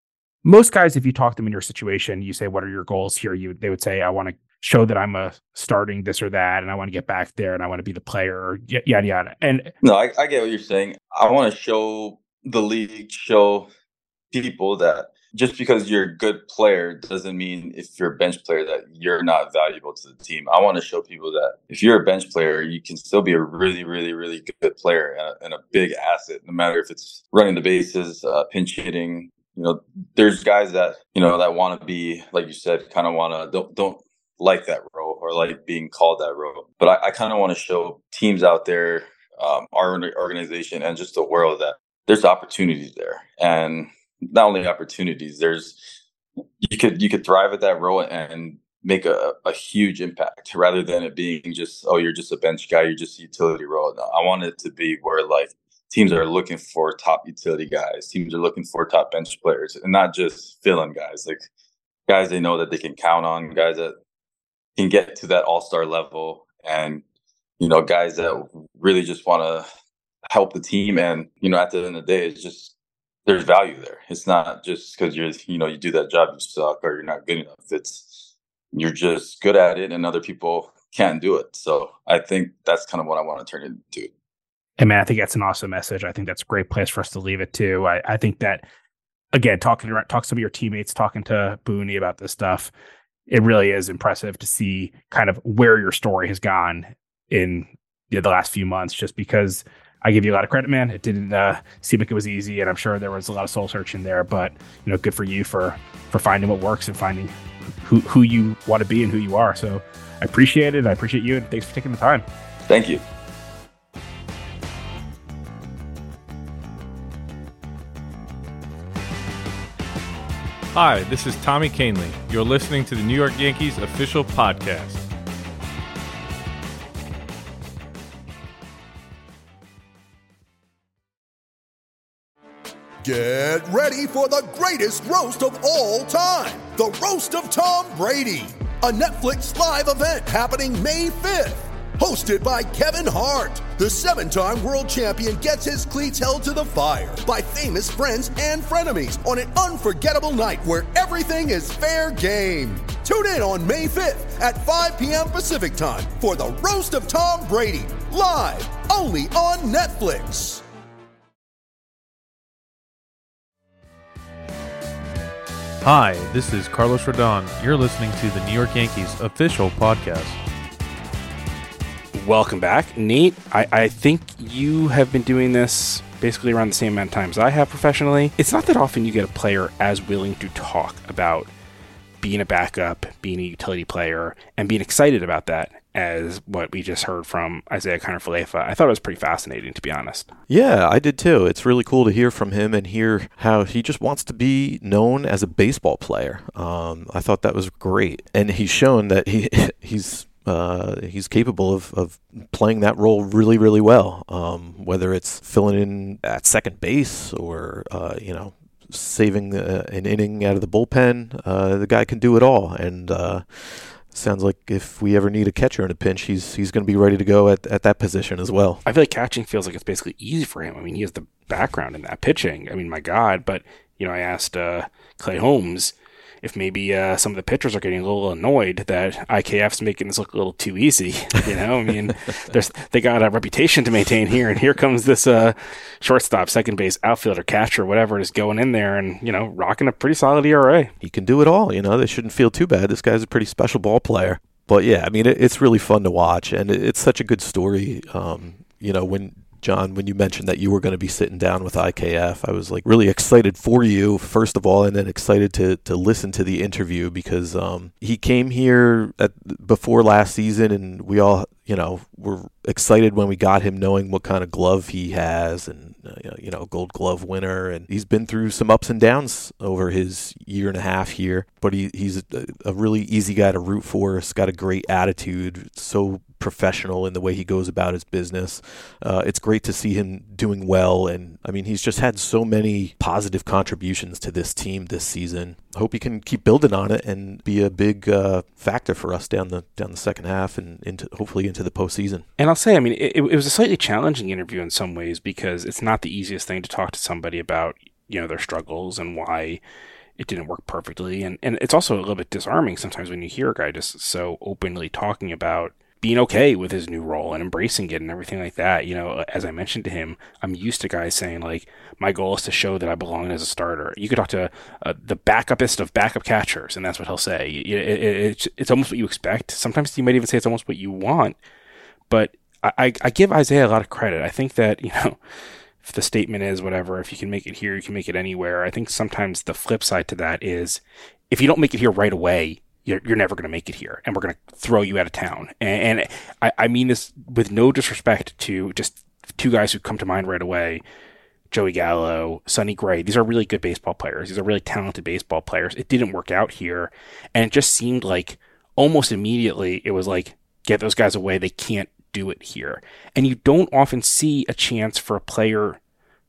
most guys, if you talk to them in your situation, you say, what are your goals here? You, they would say, I want to show that I'm a starting this or that, and I want to get back there, and I want to be the player, yada, yada. And no, I, I get what you're saying. I want to show the league, show people that just because you're a good player doesn't mean if you're a bench player that you're not valuable to the team. I want to show people that if you're a bench player, you can still be a really, really, really good player and a, and a big asset, no matter if it's running the bases, uh, pinch hitting. You know, there's guys that, you know, that want to be, like you said, kind of want to, don't, don't like that role or like being called that role. But I, I kind of want to show teams out there, um, our organization and just the world, that there's opportunities there. And not only opportunities, there's, you could, you could thrive at that role and make a, a huge impact rather than it being just, oh, you're just a bench guy, you're just a utility role. No, I want it to be where, like, teams are looking for top utility guys. Teams are looking for top bench players, and not just fill-in guys, like guys they know that they can count on, guys that can get to that all-star level, and, you know, guys that really just want to help the team. And, you know, at the end of the day, it's just, there's value there. It's not just because you're, you know, you do that job, you suck or you're not good enough. It's, you're just good at it and other people can't do it. So I think that's kind of what I want to turn it into. Hey, man, I think that's an awesome message. I think that's a great place for us to leave it too. I, I think that, again, talking to talk to some of your teammates, talking to Booney about this stuff, it really is impressive to see kind of where your story has gone in, you know, the last few months, just because I give you a lot of credit, man. It didn't uh, seem like it was easy, and I'm sure there was a lot of soul searching there, but, you know, good for you for, for finding what works and finding who, who you want to be and who you are. So I appreciate it. I appreciate you, and thanks for taking the time. Thank you. Hi, this is Tommy Canely. You're listening to the New York Yankees official podcast. Get ready for the greatest roast of all time, the Roast of Tom Brady, a Netflix live event happening May fifth. Hosted by Kevin Hart, the seven-time world champion gets his cleats held to the fire by famous friends and frenemies on an unforgettable night where everything is fair game. Tune in on May fifth at five p.m. Pacific time for the Roast of Tom Brady, live only on Netflix. Hi, this is Carlos Rodon. You're listening to the New York Yankees official podcast. Welcome back. Nate, I, I think you have been doing this basically around the same amount of time as I have professionally. It's not that often you get a player as willing to talk about being a backup, being a utility player, and being excited about that as what we just heard from Isiah Kiner-Falefa. I thought it was pretty fascinating, to be honest. Yeah, I did too. It's really cool to hear from him and hear how he just wants to be known as a baseball player. Um, I thought that was great. And he's shown that he he's Uh, he's capable of, of playing that role really, really well, um, whether it's filling in at second base or, uh, you know, saving uh, an inning out of the bullpen. Uh, the guy can do it all. And uh, sounds like if we ever need a catcher in a pinch, he's he's going to be ready to go at, at that position as well. I feel like catching feels like it's basically easy for him. I mean, he has the background in that pitching. I mean, my God. But, you know, I asked uh, Clay Holmes if maybe uh, some of the pitchers are getting a little annoyed that I K F's making this look a little too easy. You know, I mean, there's they got a reputation to maintain here, and here comes this uh, shortstop, second base, outfielder, catcher, whatever, just going in there and, you know, rocking a pretty solid E R A. He can do it all. You know, they shouldn't feel too bad. This guy's a pretty special ball player. But, yeah, I mean, it, it's really fun to watch, and it, it's such a good story. Um, you know, when John, when you mentioned that you were going to be sitting down with I K F, I was like really excited for you, first of all, and then excited to to listen to the interview because um, he came here at, before last season, and we all, you know, were excited when we got him, knowing what kind of glove he has, and uh, you know, Gold Glove winner, and he's been through some ups and downs over his year and a half here, but he he's a, a really easy guy to root for. He's got a great attitude, so professional in the way he goes about his business. Uh, it's great to see him doing well, and I mean, he's just had so many positive contributions to this team this season. I hope he can keep building on it and be a big uh, factor for us down the down the second half and into hopefully into the postseason. And I'll say, I mean, it, it was a slightly challenging interview in some ways because it's not the easiest thing to talk to somebody about, you know, their struggles and why it didn't work perfectly, and and it's also a little bit disarming sometimes when you hear a guy just so openly talking about being okay with his new role and embracing it and everything like that. You know, as I mentioned to him, I'm used to guys saying, like, my goal is to show that I belong as a starter. You could talk to uh, the backupist of backup catchers, and that's what he'll say. It, it, it's, it's almost what you expect. Sometimes you might even say it's almost what you want. But I, I, I give Isiah a lot of credit. I think that, you know, if the statement is whatever, if you can make it here, you can make it anywhere. I think sometimes the flip side to that is if you don't make it here right away, You're, you're never going to make it here, and we're going to throw you out of town. And, and I, I mean this with no disrespect to just two guys who come to mind right away, Joey Gallo, Sonny Gray. These are really good baseball players. These are really talented baseball players. It didn't work out here, and it just seemed like almost immediately it was like, get those guys away. They can't do it here. And you don't often see a chance for a player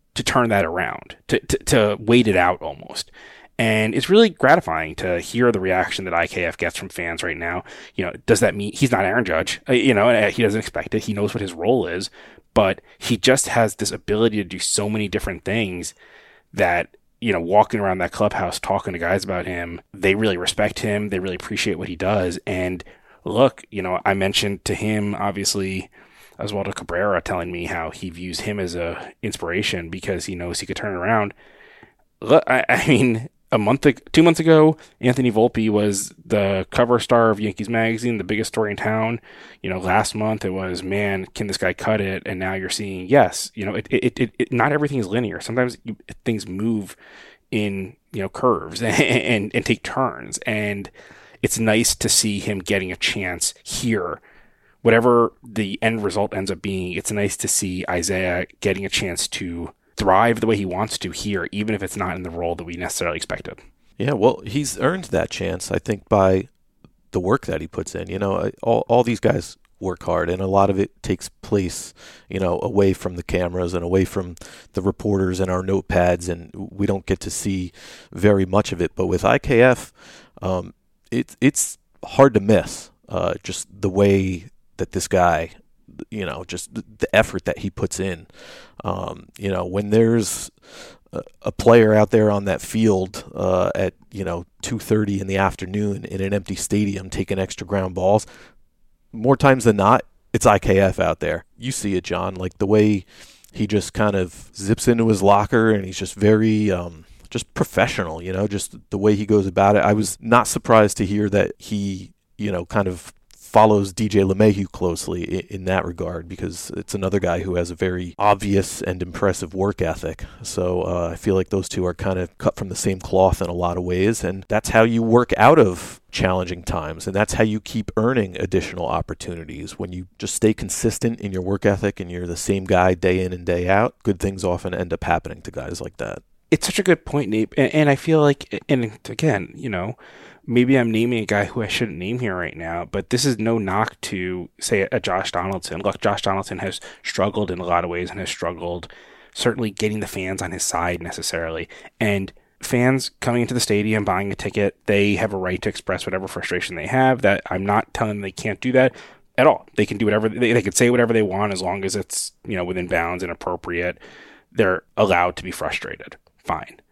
to turn that around, to, to, to wait it out almost. And it's really gratifying to hear the reaction that I K F gets from fans right now. You know, does that mean he's not Aaron Judge? You know, he doesn't expect it. He knows what his role is, but he just has this ability to do so many different things that, you know, walking around that clubhouse, talking to guys about him, they really respect him. They really appreciate what he does. And look, you know, I mentioned to him, obviously, Oswaldo Cabrera telling me how he views him as a inspiration because he knows he could turn around. Look, I, I mean, a month, two months ago, Anthony Volpe was the cover star of Yankees Magazine, the biggest story in town. You know, last month it was, man, can this guy cut it? And now you're seeing, yes, you know, it, it, it, it not everything is linear. Sometimes you, things move in, you know, curves and, and and take turns. And it's nice to see him getting a chance here. Whatever the end result ends up being, it's nice to see Isaiah getting a chance to thrive the way he wants to here, even if it's not in the role that we necessarily expected. Yeah, well, he's earned that chance, I think, by the work that he puts in. You know, all all these guys work hard, and a lot of it takes place, you know, away from the cameras and away from the reporters and our notepads, and we don't get to see very much of it. But with I K F, um, it, it's hard to miss uh, just the way that this guy, you know, just the effort that he puts in. Um, you know, when there's a, a player out there on that field uh, at, you know, two thirty in the afternoon in an empty stadium taking extra ground balls, more times than not, it's I K F out there. You see it, John, like the way he just kind of zips into his locker and he's just very um, just professional, you know, just the way he goes about it. I was not surprised to hear that he, you know, kind of follows D J LeMahieu closely in that regard, because it's another guy who has a very obvious and impressive work ethic. So uh, I feel like those two are kind of cut from the same cloth in a lot of ways, and that's how you work out of challenging times, and that's how you keep earning additional opportunities. When you just stay consistent in your work ethic and you're the same guy day in and day out, good things often end up happening to guys like that. It's such a good point, Nate, and, and I feel like, and again, you know, maybe I'm naming a guy who I shouldn't name here right now, but this is no knock to, say, a Josh Donaldson. Look, Josh Donaldson has struggled in a lot of ways and has struggled certainly getting the fans on his side necessarily. And fans coming into the stadium, buying a ticket, they have a right to express whatever frustration they have. That I'm not telling them they can't do that at all. They can do whatever, they, they can say whatever they want as long as it's, you know, within bounds and appropriate. They're allowed to be frustrated. Fine.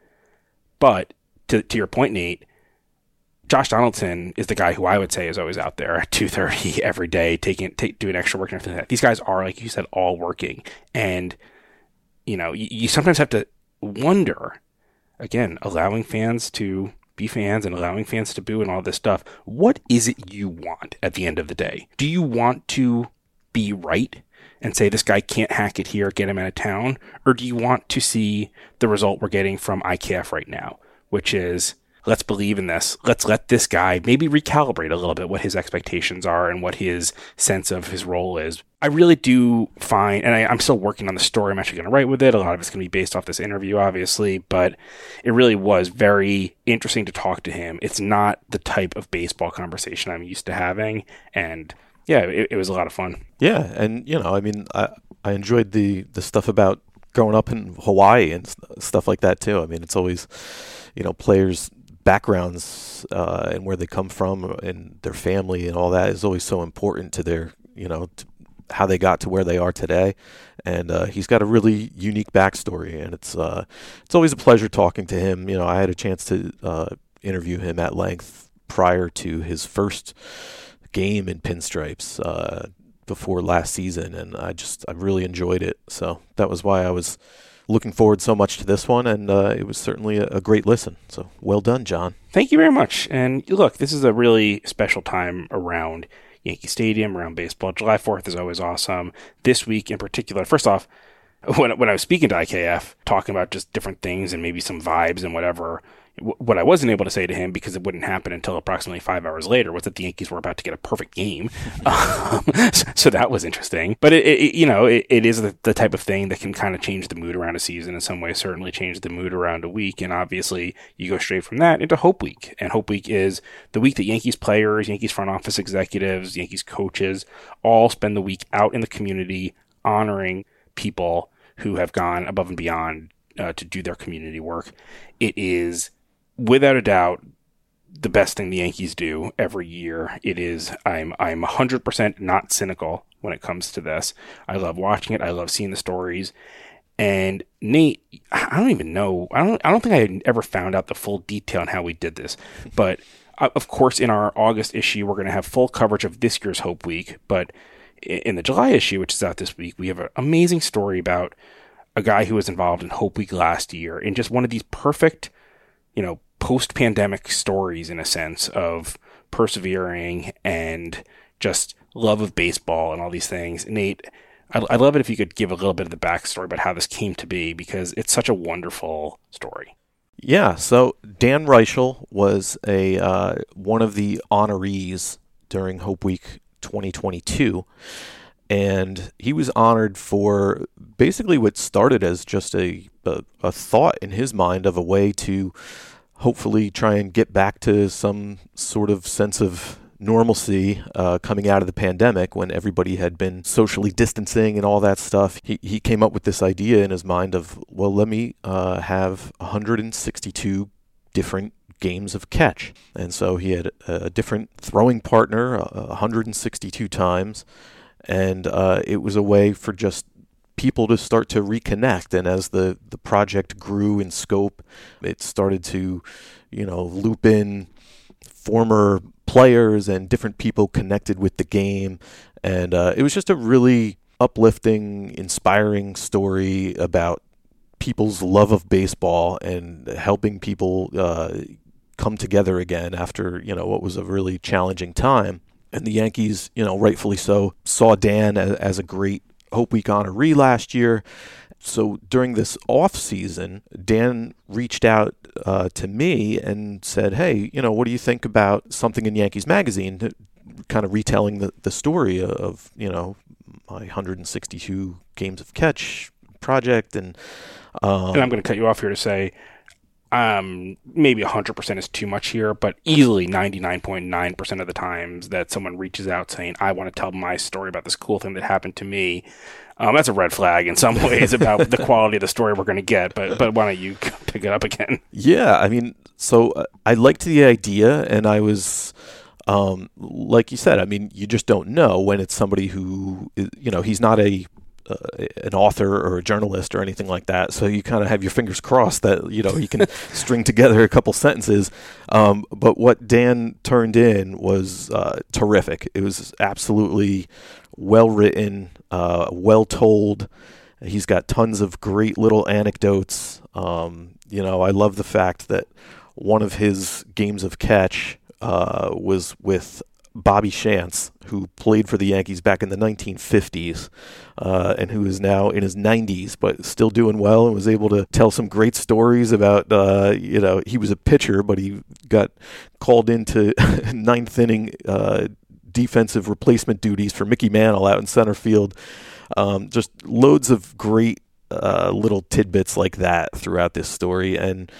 But to to your point, Nate, Josh Donaldson is the guy who I would say is always out there at two thirty every day, taking take, doing extra work and everything like that. These guys are, like you said, all working. And, you know, you, you sometimes have to wonder, again, allowing fans to be fans and allowing fans to boo and all this stuff. What is it you want at the end of the day? Do you want to be right and say this guy can't hack it here, get him out of town? Or do you want to see the result we're getting from I K F right now, which is, let's believe in this. Let's let this guy maybe recalibrate a little bit what his expectations are and what his sense of his role is. I really do find, and I, I'm still working on the story I'm actually going to write with it. A lot of it's going to be based off this interview, obviously, but it really was very interesting to talk to him. It's not the type of baseball conversation I'm used to having, and yeah, it, it was a lot of fun. Yeah, and, you know, I mean, I, I enjoyed the, the stuff about growing up in Hawaii and stuff like that, too. I mean, it's always, you know, players' backgrounds uh, and where they come from and their family and all that is always so important to their, you know, to how they got to where they are today. And uh, he's got a really unique backstory, and it's uh, it's always a pleasure talking to him. You know, I had a chance to uh, interview him at length prior to his first game in Pinstripes uh, before last season, and I just I really enjoyed it. So that was why I was looking forward so much to this one, and uh, it was certainly a, a great listen. So well done, John. Thank you very much. And look, this is a really special time around Yankee Stadium, around baseball. July fourth is always awesome. This week in particular, first off, when when I was speaking to I K F, talking about just different things and maybe some vibes and whatever, what I wasn't able to say to him, because it wouldn't happen until approximately five hours later, was that the Yankees were about to get a perfect game. um, so, so that was interesting. But, it, it you know, it, it is the, the type of thing that can kind of change the mood around a season in some way, certainly change the mood around a week. And obviously, you go straight from that into Hope Week. And Hope Week is the week that Yankees players, Yankees front office executives, Yankees coaches all spend the week out in the community honoring people who have gone above and beyond uh, to do their community work. It is, without a doubt, the best thing the Yankees do every year. It is, I'm I'm one hundred percent not cynical when it comes to this. I love watching it. I love seeing the stories. And Nate, I don't even know. I don't I don't think I had ever found out the full detail on how we did this. But uh, of course, in our August issue, we're going to have full coverage of this year's Hope Week. But in the July issue, which is out this week, we have an amazing story about a guy who was involved in Hope Week last year in just one of these perfect, you know, post-pandemic stories, in a sense, of persevering and just love of baseball and all these things. Nate, I'd, I'd love it if you could give a little bit of the backstory about how this came to be, because it's such a wonderful story. Yeah, so Dan Reichel was a uh, one of the honorees during Hope Week twenty twenty-two, and he was honored for basically what started as just a, a, a thought in his mind of a way to hopefully try and get back to some sort of sense of normalcy uh, coming out of the pandemic when everybody had been socially distancing and all that stuff. He he came up with this idea in his mind of, well, let me uh, have one hundred sixty-two different games of catch. And so he had a different throwing partner uh, one hundred sixty-two times, and uh, it was a way for just people to start to reconnect. And as the, the project grew in scope, it started to, you know, loop in former players and different people connected with the game. And uh, it was just a really uplifting, inspiring story about people's love of baseball and helping people uh, come together again after, you know, what was a really challenging time. And the Yankees, you know, rightfully so, saw Dan as, as a great Hope Week honoree last year. So during this off season, Dan reached out uh, to me and said, hey, you know, what do you think about something in Yankees Magazine, kind of retelling the, the story of, you know, my one hundred sixty-two games of catch project. And, um, and I'm going to cut you off here to say, um, maybe one hundred percent is too much here, but easily ninety-nine point nine percent of the times that someone reaches out saying, I want to tell my story about this cool thing that happened to me, um, that's a red flag in some ways about the quality of the story we're going to get. But but why don't you pick it up again? Yeah, I mean, so uh, I liked the idea, and I was, um, like you said, I mean, you just don't know when it's somebody who, you know, he's not a Uh, an author or a journalist or anything like that, so you kind of have your fingers crossed that, you know, you can string together a couple sentences. Um, but what Dan turned in was uh, terrific. It was absolutely well written, uh, well told. He's got tons of great little anecdotes. Um, you know, I love the fact that one of his games of catch uh, was with Bobby Shantz, who played for the Yankees back in the nineteen fifties, uh, and who is now in his nineties, but still doing well, and was able to tell some great stories about, uh, you know, he was a pitcher, but he got called into ninth inning uh, defensive replacement duties for Mickey Mantle out in center field. Um, just loads of great uh, little tidbits like that throughout this story. And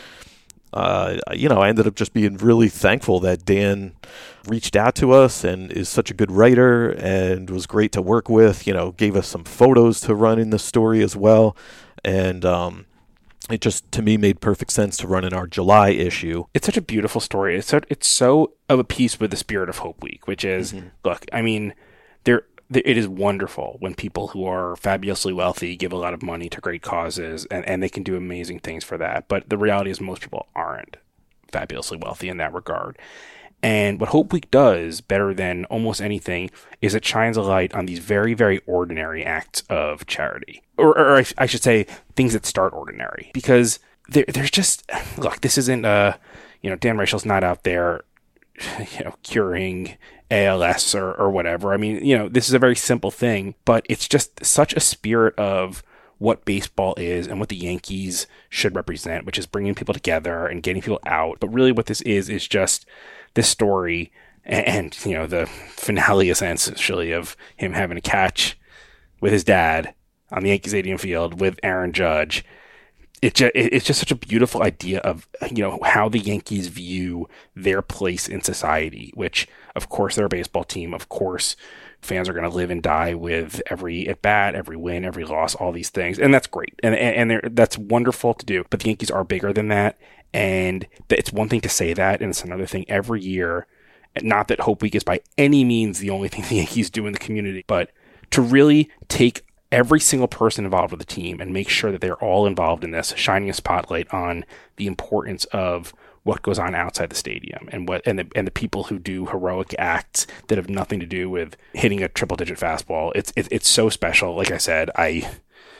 Uh, you know, I ended up just being really thankful that Dan reached out to us and is such a good writer and was great to work with, you know, gave us some photos to run in the story as well. And um, it just, to me, made perfect sense to run in our July issue. It's such a beautiful story. It's so, it's so of a piece with the spirit of Hope Week, which is, mm-hmm. look, I mean, there. It is wonderful when people who are fabulously wealthy give a lot of money to great causes, and, and they can do amazing things for that. But the reality is most people aren't fabulously wealthy in that regard. And what Hope Week does better than almost anything is it shines a light on these very, very ordinary acts of charity. Or, or I, I should say things that start ordinary. Because there, there's just, look, this isn't, uh, you know, Dan Reichel's not out there, you know, curing A L S or, or whatever. I mean, you know, this is a very simple thing, but it's just such a spirit of what baseball is and what the Yankees should represent, which is bringing people together and getting people out. But really what this is, is just this story and, and you know, the finale essentially of him having a catch with his dad on the Yankee Stadium field with Aaron Judge. It just, it's just such a beautiful idea of, you know, how the Yankees view their place in society, which, of course, they're a baseball team. Of course, fans are going to live and die with every at bat, every win, every loss, all these things. And that's great. And, and, and that's wonderful to do. But the Yankees are bigger than that. And it's one thing to say that, and it's another thing every year. Not that Hope Week is by any means the only thing the Yankees do in the community, but to really take every single person involved with the team and make sure that they're all involved in this, shining a spotlight on the importance of what goes on outside the stadium and what and the and the people who do heroic acts that have nothing to do with hitting a triple digit fastball. It's it, it's so special. Like I said, I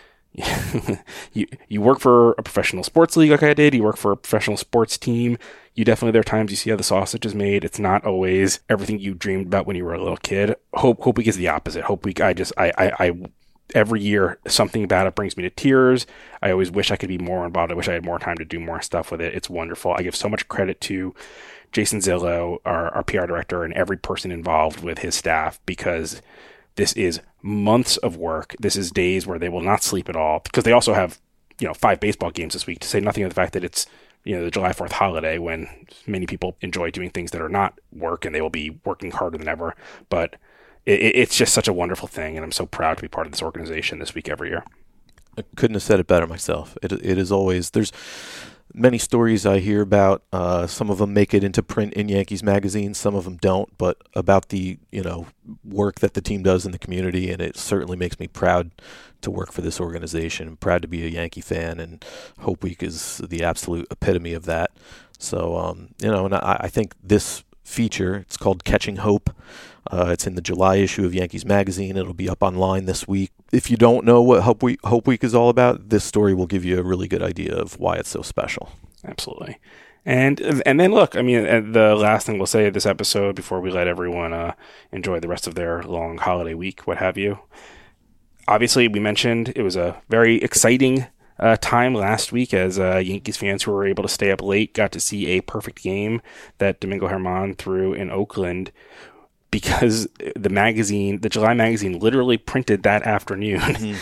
you you work for a professional sports league like I did. You work for a professional sports team. You definitely, there are times you see how the sausage is made. It's not always everything you dreamed about when you were a little kid. Hope Hope Week is the opposite. Hope Week, I just I I. I every year, something about it brings me to tears. I always wish I could be more involved. I wish I had more time to do more stuff with it. It's wonderful. I give so much credit to Jason Zillow, our, our P R director, and every person involved with his staff, because this is months of work. This is days where they will not sleep at all, because they also have, you know, five baseball games this week, to say nothing of the fact that it's, you know, the July fourth holiday, when many people enjoy doing things that are not work, and they will be working harder than ever. But it's just such a wonderful thing, and I'm so proud to be part of this organization this week every year. I couldn't have said it better myself. It it is always, there's many stories I hear about. Uh, some of them make it into print in Yankees magazine, some of them don't, but about the, you know, work that the team does in the community, and it certainly makes me proud to work for this organization. I'm proud to be a Yankee fan, and Hope Week is the absolute epitome of that. So, um, you know, and I, I think this feature, it's called Catching Hope. Uh, it's in the July issue of Yankees Magazine. It'll be up online this week. If you don't know what Hope Week, Hope Week is all about, this story will give you a really good idea of why it's so special. Absolutely. And and then look, I mean, the last thing we'll say of this episode before we let everyone uh, enjoy the rest of their long holiday week, what have you. Obviously, we mentioned it was a very exciting uh, time last week as uh, Yankees fans who were able to stay up late got to see a perfect game that Domingo Germán threw in Oakland, because the magazine, the July magazine, literally printed that afternoon.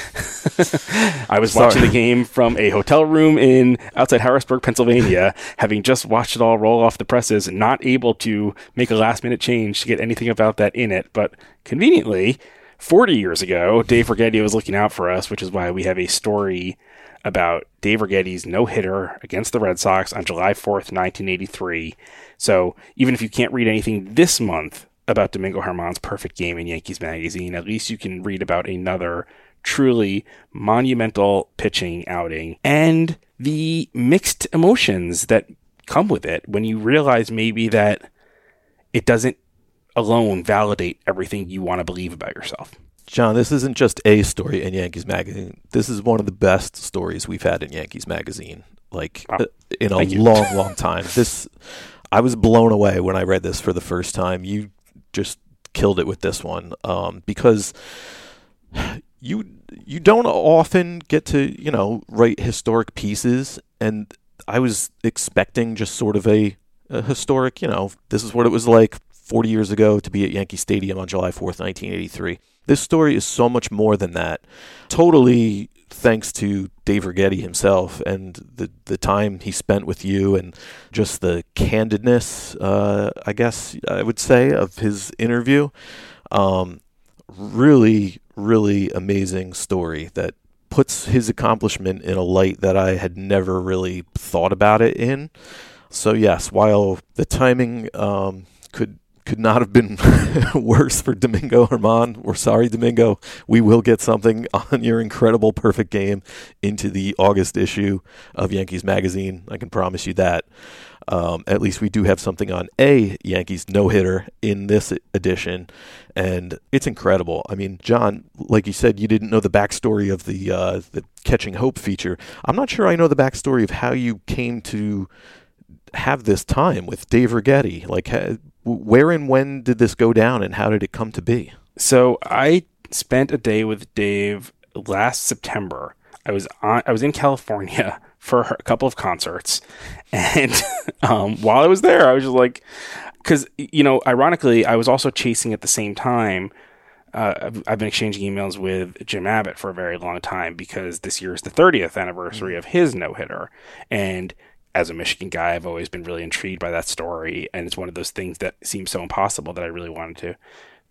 Mm-hmm. I was Sorry. watching the game from a hotel room in outside Harrisburg, Pennsylvania, having just watched it all roll off the presses, and not able to make a last-minute change to get anything about that in it. But conveniently, forty years ago, Dave Righetti was looking out for us, which is why we have a story about Dave Righetti's no-hitter against the Red Sox on July fourth, nineteen eighty-three. So even if you can't read anything this month about Domingo Germán's perfect game in Yankees Magazine, at least you can read about another truly monumental pitching outing and the mixed emotions that come with it when you realize maybe that it doesn't alone validate everything you want to believe about yourself. John, this isn't just a story in Yankees Magazine. This is one of the best stories we've had in Yankees Magazine, like wow. in a long, long time. This, I was blown away when I read this for the first time. You just killed it with this one, um, because you you don't often get to, you know, write historic pieces, and I was expecting just sort of a, a historic, you know, this is what it was like forty years ago to be at Yankee Stadium on July fourth, nineteen eighty-three. This story is so much more than that. Totally thanks to Dave Righetti himself and the, the time he spent with you, and just the candidness, uh, I guess I would say, of his interview. Um, really, really amazing story that puts his accomplishment in a light that I had never really thought about it in. So yes, while the timing um, could could not have been worse for Domingo Germán. We're sorry, Domingo. We will get something on your incredible perfect game into the August issue of Yankees Magazine. I can promise you that. Um, at least we do have something on a Yankees no-hitter in this edition, and it's incredible. I mean, John, like you said, you didn't know the backstory of the uh, the Catching Hope feature. I'm not sure I know the backstory of how you came to have this time with Dave Righetti. Like, ha- where and when did this go down, and how did it come to be? So I spent a day with Dave last September. I was on, I was in California for a couple of concerts, and um, while I was there, I was just like, because, you know, ironically, I was also chasing at the same time. Uh, I've, I've been exchanging emails with Jim Abbott for a very long time, because this year is the thirtieth anniversary mm-hmm. of his no-hitter, and as a Michigan guy, I've always been really intrigued by that story, and it's one of those things that seems so impossible that I really wanted to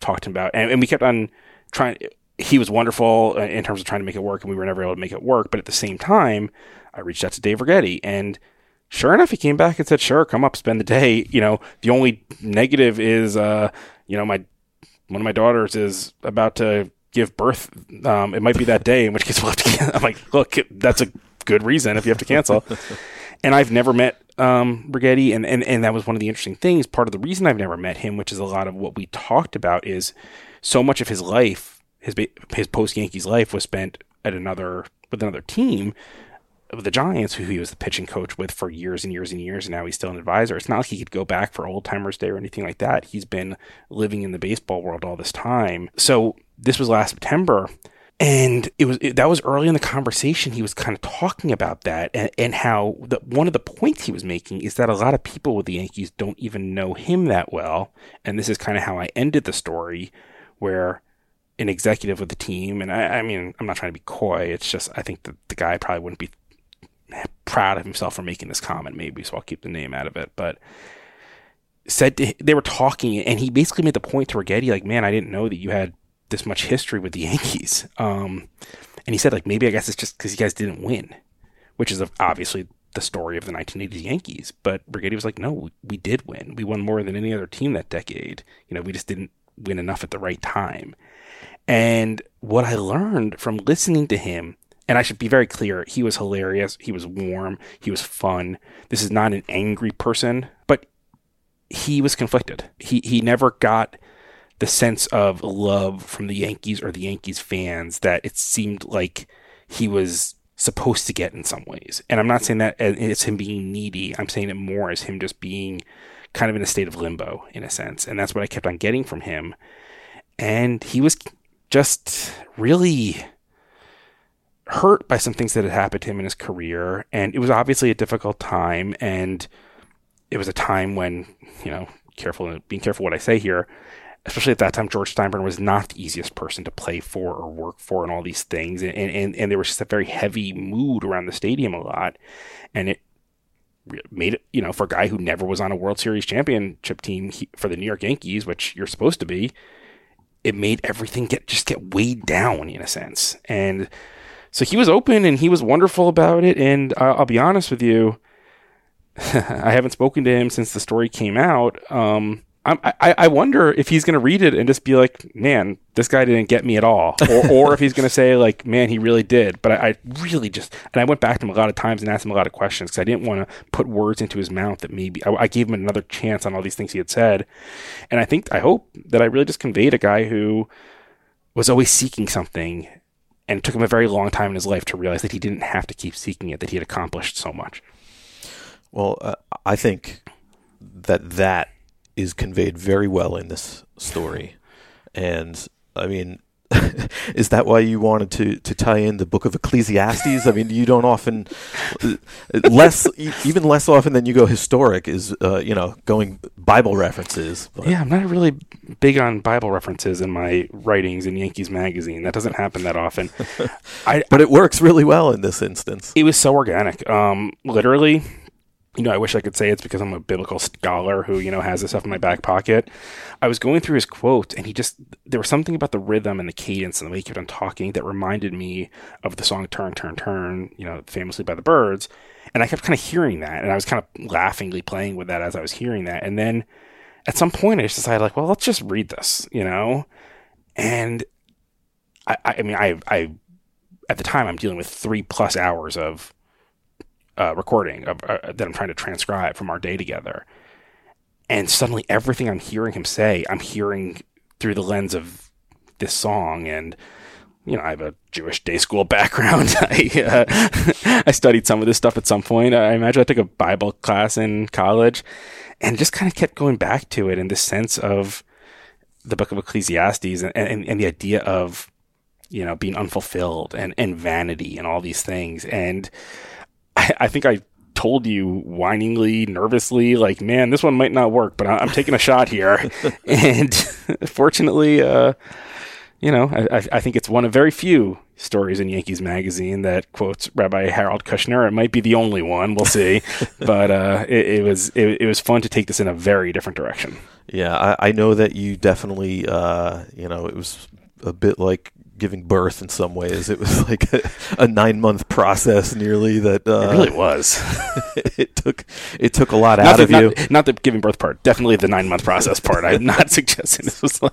talked to him about, and, and we kept on trying. He was wonderful in terms of trying to make it work, and we were never able to make it work. But at the same time, I reached out to Dave Righetti, and sure enough, he came back and said, "Sure, come up, spend the day." You know, the only negative is, uh, you know, my one of my daughters is about to give birth. Um, it might be that day, in which case we'll have to. I'm like, look, that's a good reason if you have to cancel. And I've never met um, Righetti, and, and and that was one of the interesting things. Part of the reason I've never met him, which is a lot of what we talked about, is so much of his life. His his post Yankees life was spent at another with another team, with the Giants, who he was the pitching coach with for years and years and years, and now he's still an advisor. It's not like he could go back for Old Timers Day or anything like that. He's been living in the baseball world all this time. So this was last September, and it was it, that was early in the conversation. He was kind of talking about that, and, and how the, one of the points he was making is that a lot of people with the Yankees don't even know him that well, and this is kind of how I ended the story, where an executive with the team, and I, I mean, I'm not trying to be coy, it's just, I think that the guy probably wouldn't be proud of himself for making this comment, maybe, so I'll keep the name out of it, but said to, they were talking, and he basically made the point to Righetti, like, man, I didn't know that you had this much history with the Yankees, um, and he said, like, maybe I guess it's just because you guys didn't win, which is obviously the story of the nineteen eighties Yankees, but Righetti was like, no, we, we did win, we won more than any other team that decade, you know, we just didn't win enough at the right time. And what I learned from listening to him, and I should be very clear, he was hilarious, he was warm, he was fun. This is not an angry person, but he was conflicted. He he never got the sense of love from the Yankees or the Yankees fans that it seemed like he was supposed to get in some ways. And I'm not saying that it's him being needy. I'm saying it more as him just being kind of in a state of limbo, in a sense. And that's what I kept on getting from him. And he was just really hurt by some things that had happened to him in his career. And it was obviously a difficult time. And it was a time when, you know, careful, being careful what I say here, especially at that time, George Steinbrenner was not the easiest person to play for or work for and all these things. And, and, and there was just a very heavy mood around the stadium a lot. And it made it, you know, for a guy who never was on a World Series championship team he, for the New York Yankees, which you're supposed to be, it made everything get just get weighed down in a sense. And so he was open and he was wonderful about it. And uh, I'll be honest with you, I haven't spoken to him since the story came out. Um, I, I wonder if he's going to read it and just be like, man, this guy didn't get me at all. Or, or if he's going to say like, man, he really did. But I, I really just, and I went back to him a lot of times and asked him a lot of questions because I didn't want to put words into his mouth that maybe, I, I gave him another chance on all these things he had said. And I think, I hope that I really just conveyed a guy who was always seeking something, and it took him a very long time in his life to realize that he didn't have to keep seeking it, that he had accomplished so much. Well, uh, I think that that is conveyed very well in this story. And I mean, is that why you wanted to, to tie in the book of Ecclesiastes? I mean, you don't often, less, even less often than you go historic is, uh, you know, going Bible references. But. Yeah, I'm not really big on Bible references in my writings in Yankees Magazine. That doesn't happen that often. I, but it works really well in this instance. It was so organic. Um, literally, you know, I wish I could say it's because I'm a biblical scholar who, you know, has this stuff in my back pocket. I was going through his quotes, and he just, there was something about the rhythm and the cadence and the way he kept on talking that reminded me of the song Turn, Turn, Turn, you know, famously by the Byrds. And I kept kind of hearing that, and I was kind of laughingly playing with that as I was hearing that. And then at some point, I just decided, like, well, let's just read this, you know? And I, I mean, I, I, at the time, I'm dealing with three plus hours of Uh, recording of, uh, that I'm trying to transcribe from our day together. And suddenly everything I'm hearing him say, I'm hearing through the lens of this song. And, you know, I have a Jewish day school background. I, uh, I studied some of this stuff at some point. I imagine I took a Bible class in college and just kind of kept going back to it in the sense of the book of Ecclesiastes and, and, and the idea of, you know, being unfulfilled and, and vanity and all these things. And I, I think I told you whiningly, nervously, like, man, this one might not work, but I'm taking a shot here. And fortunately, uh, you know, I, I think it's one of very few stories in Yankees Magazine that quotes Rabbi Harold Kushner. It might be the only one. We'll see. but uh, it, it was it, it was fun to take this in a very different direction. Yeah, I, I know that you definitely, uh, you know, it was a bit like giving birth in some ways. It was like a, a nine-month process nearly that... Uh, it really was. it took it took a lot not out the, of not, you. Not the giving birth part. Definitely the nine-month process part. I'm not suggesting this was like...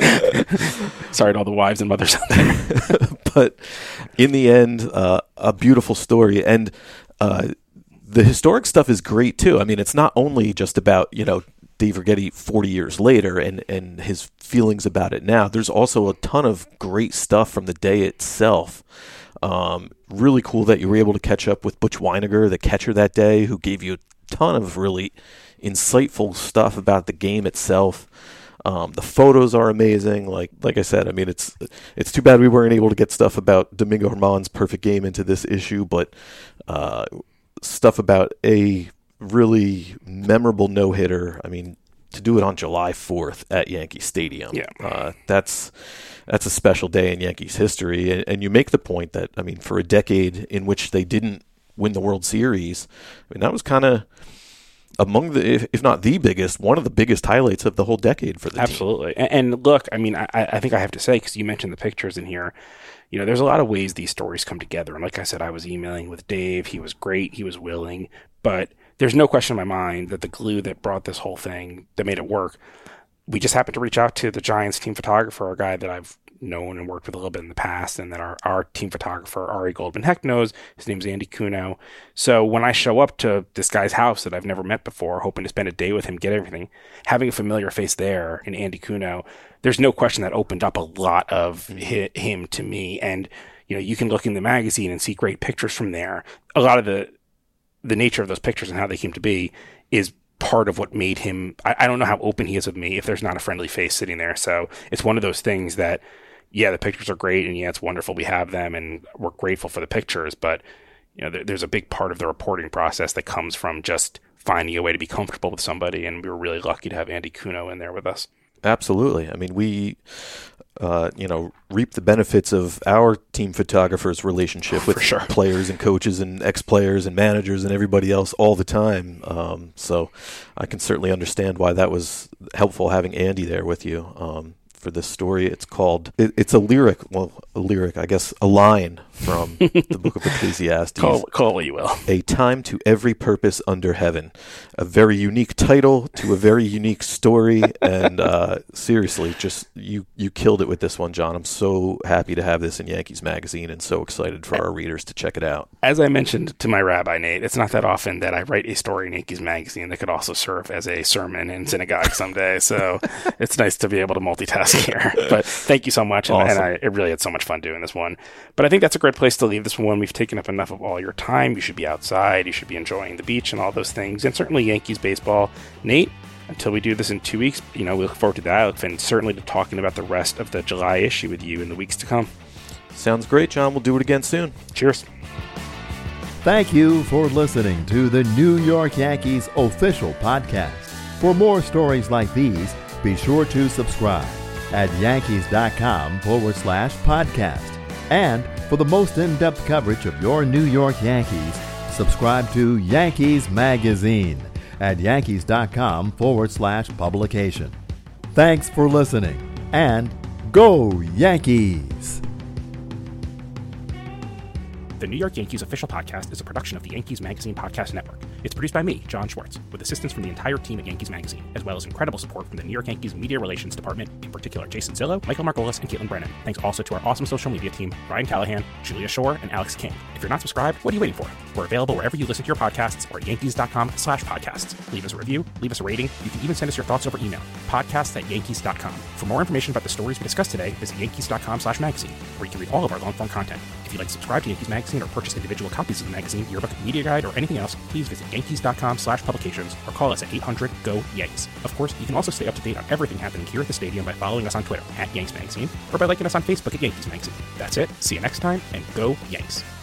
Sorry to all the wives and mothers out there. But in the end, uh, a beautiful story. And uh, the historic stuff is great, too. I mean, it's not only just about, you know, Dave Righetti forty years later and, and his feelings about it now. There's also a ton of great stuff from the day itself. Um, really cool that you were able to catch up with Butch Weiniger, the catcher that day, who gave you a ton of really insightful stuff about the game itself. Um, the photos are amazing. Like like I said, I mean, it's it's too bad we weren't able to get stuff about Domingo Germán's perfect game into this issue, but uh, stuff about a really memorable no-hitter. I mean, to do it on July fourth at Yankee Stadium, yeah, uh, that's that's a special day in Yankees history. And, and you make the point that, I mean, for a decade in which they didn't win the World Series, I mean, that was kind of among the, if, if not the biggest, one of the biggest highlights of the whole decade for the Absolutely. team. And, and look, I mean, I, I think I have to say, because you mentioned the pictures in here, you know, there's a lot of ways these stories come together. And like I said, I was emailing with Dave. He was great. He was willing. But there's no question in my mind that the glue that brought this whole thing, that made it work, we just happened to reach out to the Giants team photographer, a guy that I've known and worked with a little bit in the past, and that our, our team photographer, Ari Goldman Heck, knows. His name's Andy Cuno. So when I show up to this guy's house that I've never met before, hoping to spend a day with him, get everything, having a familiar face there in Andy Cuno, there's no question that opened up a lot of hi, him to me. And, you know, you can look in the magazine and see great pictures from there. A lot of the the nature of those pictures and how they came to be is part of what made him, I, I don't know how open he is of me if there's not a friendly face sitting there. So it's one of those things that, yeah, the pictures are great, and yeah, it's wonderful we have them, and we're grateful for the pictures, but you know, there, there's a big part of the reporting process that comes from just finding a way to be comfortable with somebody, and we were really lucky to have Andy Cuno in there with us. Absolutely. I mean, we, uh, you know, reap the benefits of our team photographer's relationship with sure. players and coaches and ex-players and managers and everybody else all the time. Um, so I can certainly understand why that was helpful having Andy there with you. Um, for this story, it's called, it, it's a lyric, well, a lyric, I guess, a line from the book of Ecclesiastes. Call, call what you will. A time to every purpose under heaven. A very unique title to a very unique story, and uh, seriously, just you you killed it with this one, John. I'm so happy to have this in Yankees Magazine, and so excited for our readers to check it out. As I mentioned to my rabbi, Nate, it's not that often that I write a story in Yankees Magazine that could also serve as a sermon in synagogue someday, so it's nice to be able to multitask here. But thank you so much, and, Awesome. and I it really had so much fun doing this one. But I think that's a great place to leave this one. We've taken up enough of all your time. You should be outside. You should be enjoying the beach and all those things, and certainly Yankees baseball. Nate, until we do this in two weeks, you know, we look forward to that, and certainly to talking about the rest of the July issue with you in the weeks to come. Sounds great, John. We'll do it again soon. Cheers. Thank you for listening to the New York Yankees official podcast. For more stories like these, be sure to subscribe at yankees.com forward slash podcast. And for the most in-depth coverage of your New York Yankees, subscribe to Yankees Magazine at yankees.com forward slash publication. Thanks for listening, and go Yankees! The New York Yankees official podcast is a production of the Yankees Magazine Podcast Network. It's produced by me, John Schwartz, with assistance from the entire team at Yankees Magazine, as well as incredible support from the New York Yankees Media Relations Department, in particular Jason Zillow, Michael Margolis, and Caitlin Brennan. Thanks also to our awesome social media team, Ryan Callahan, Julia Shore, and Alex King. If you're not subscribed, what are you waiting for? We're available wherever you listen to your podcasts or at yankees.com slash podcasts. Leave us a review, leave us a rating. You can even send us your thoughts over email, podcasts at yankees dot com. For more information about the stories we discussed today, visit yankees.com slash magazine, where you can read all of our long-form content. If you'd like to subscribe to Yankees Magazine or purchase individual copies of the magazine, yearbook, media guide, or anything else, please visit yankees.com slash publications or call us at eight hundred go yanks. Of course, you can also stay up to date on everything happening here at the stadium by following us on Twitter at Yanks Magazine or by liking us on Facebook at Yankees Magazine. That's it. See you next time, and go Yanks.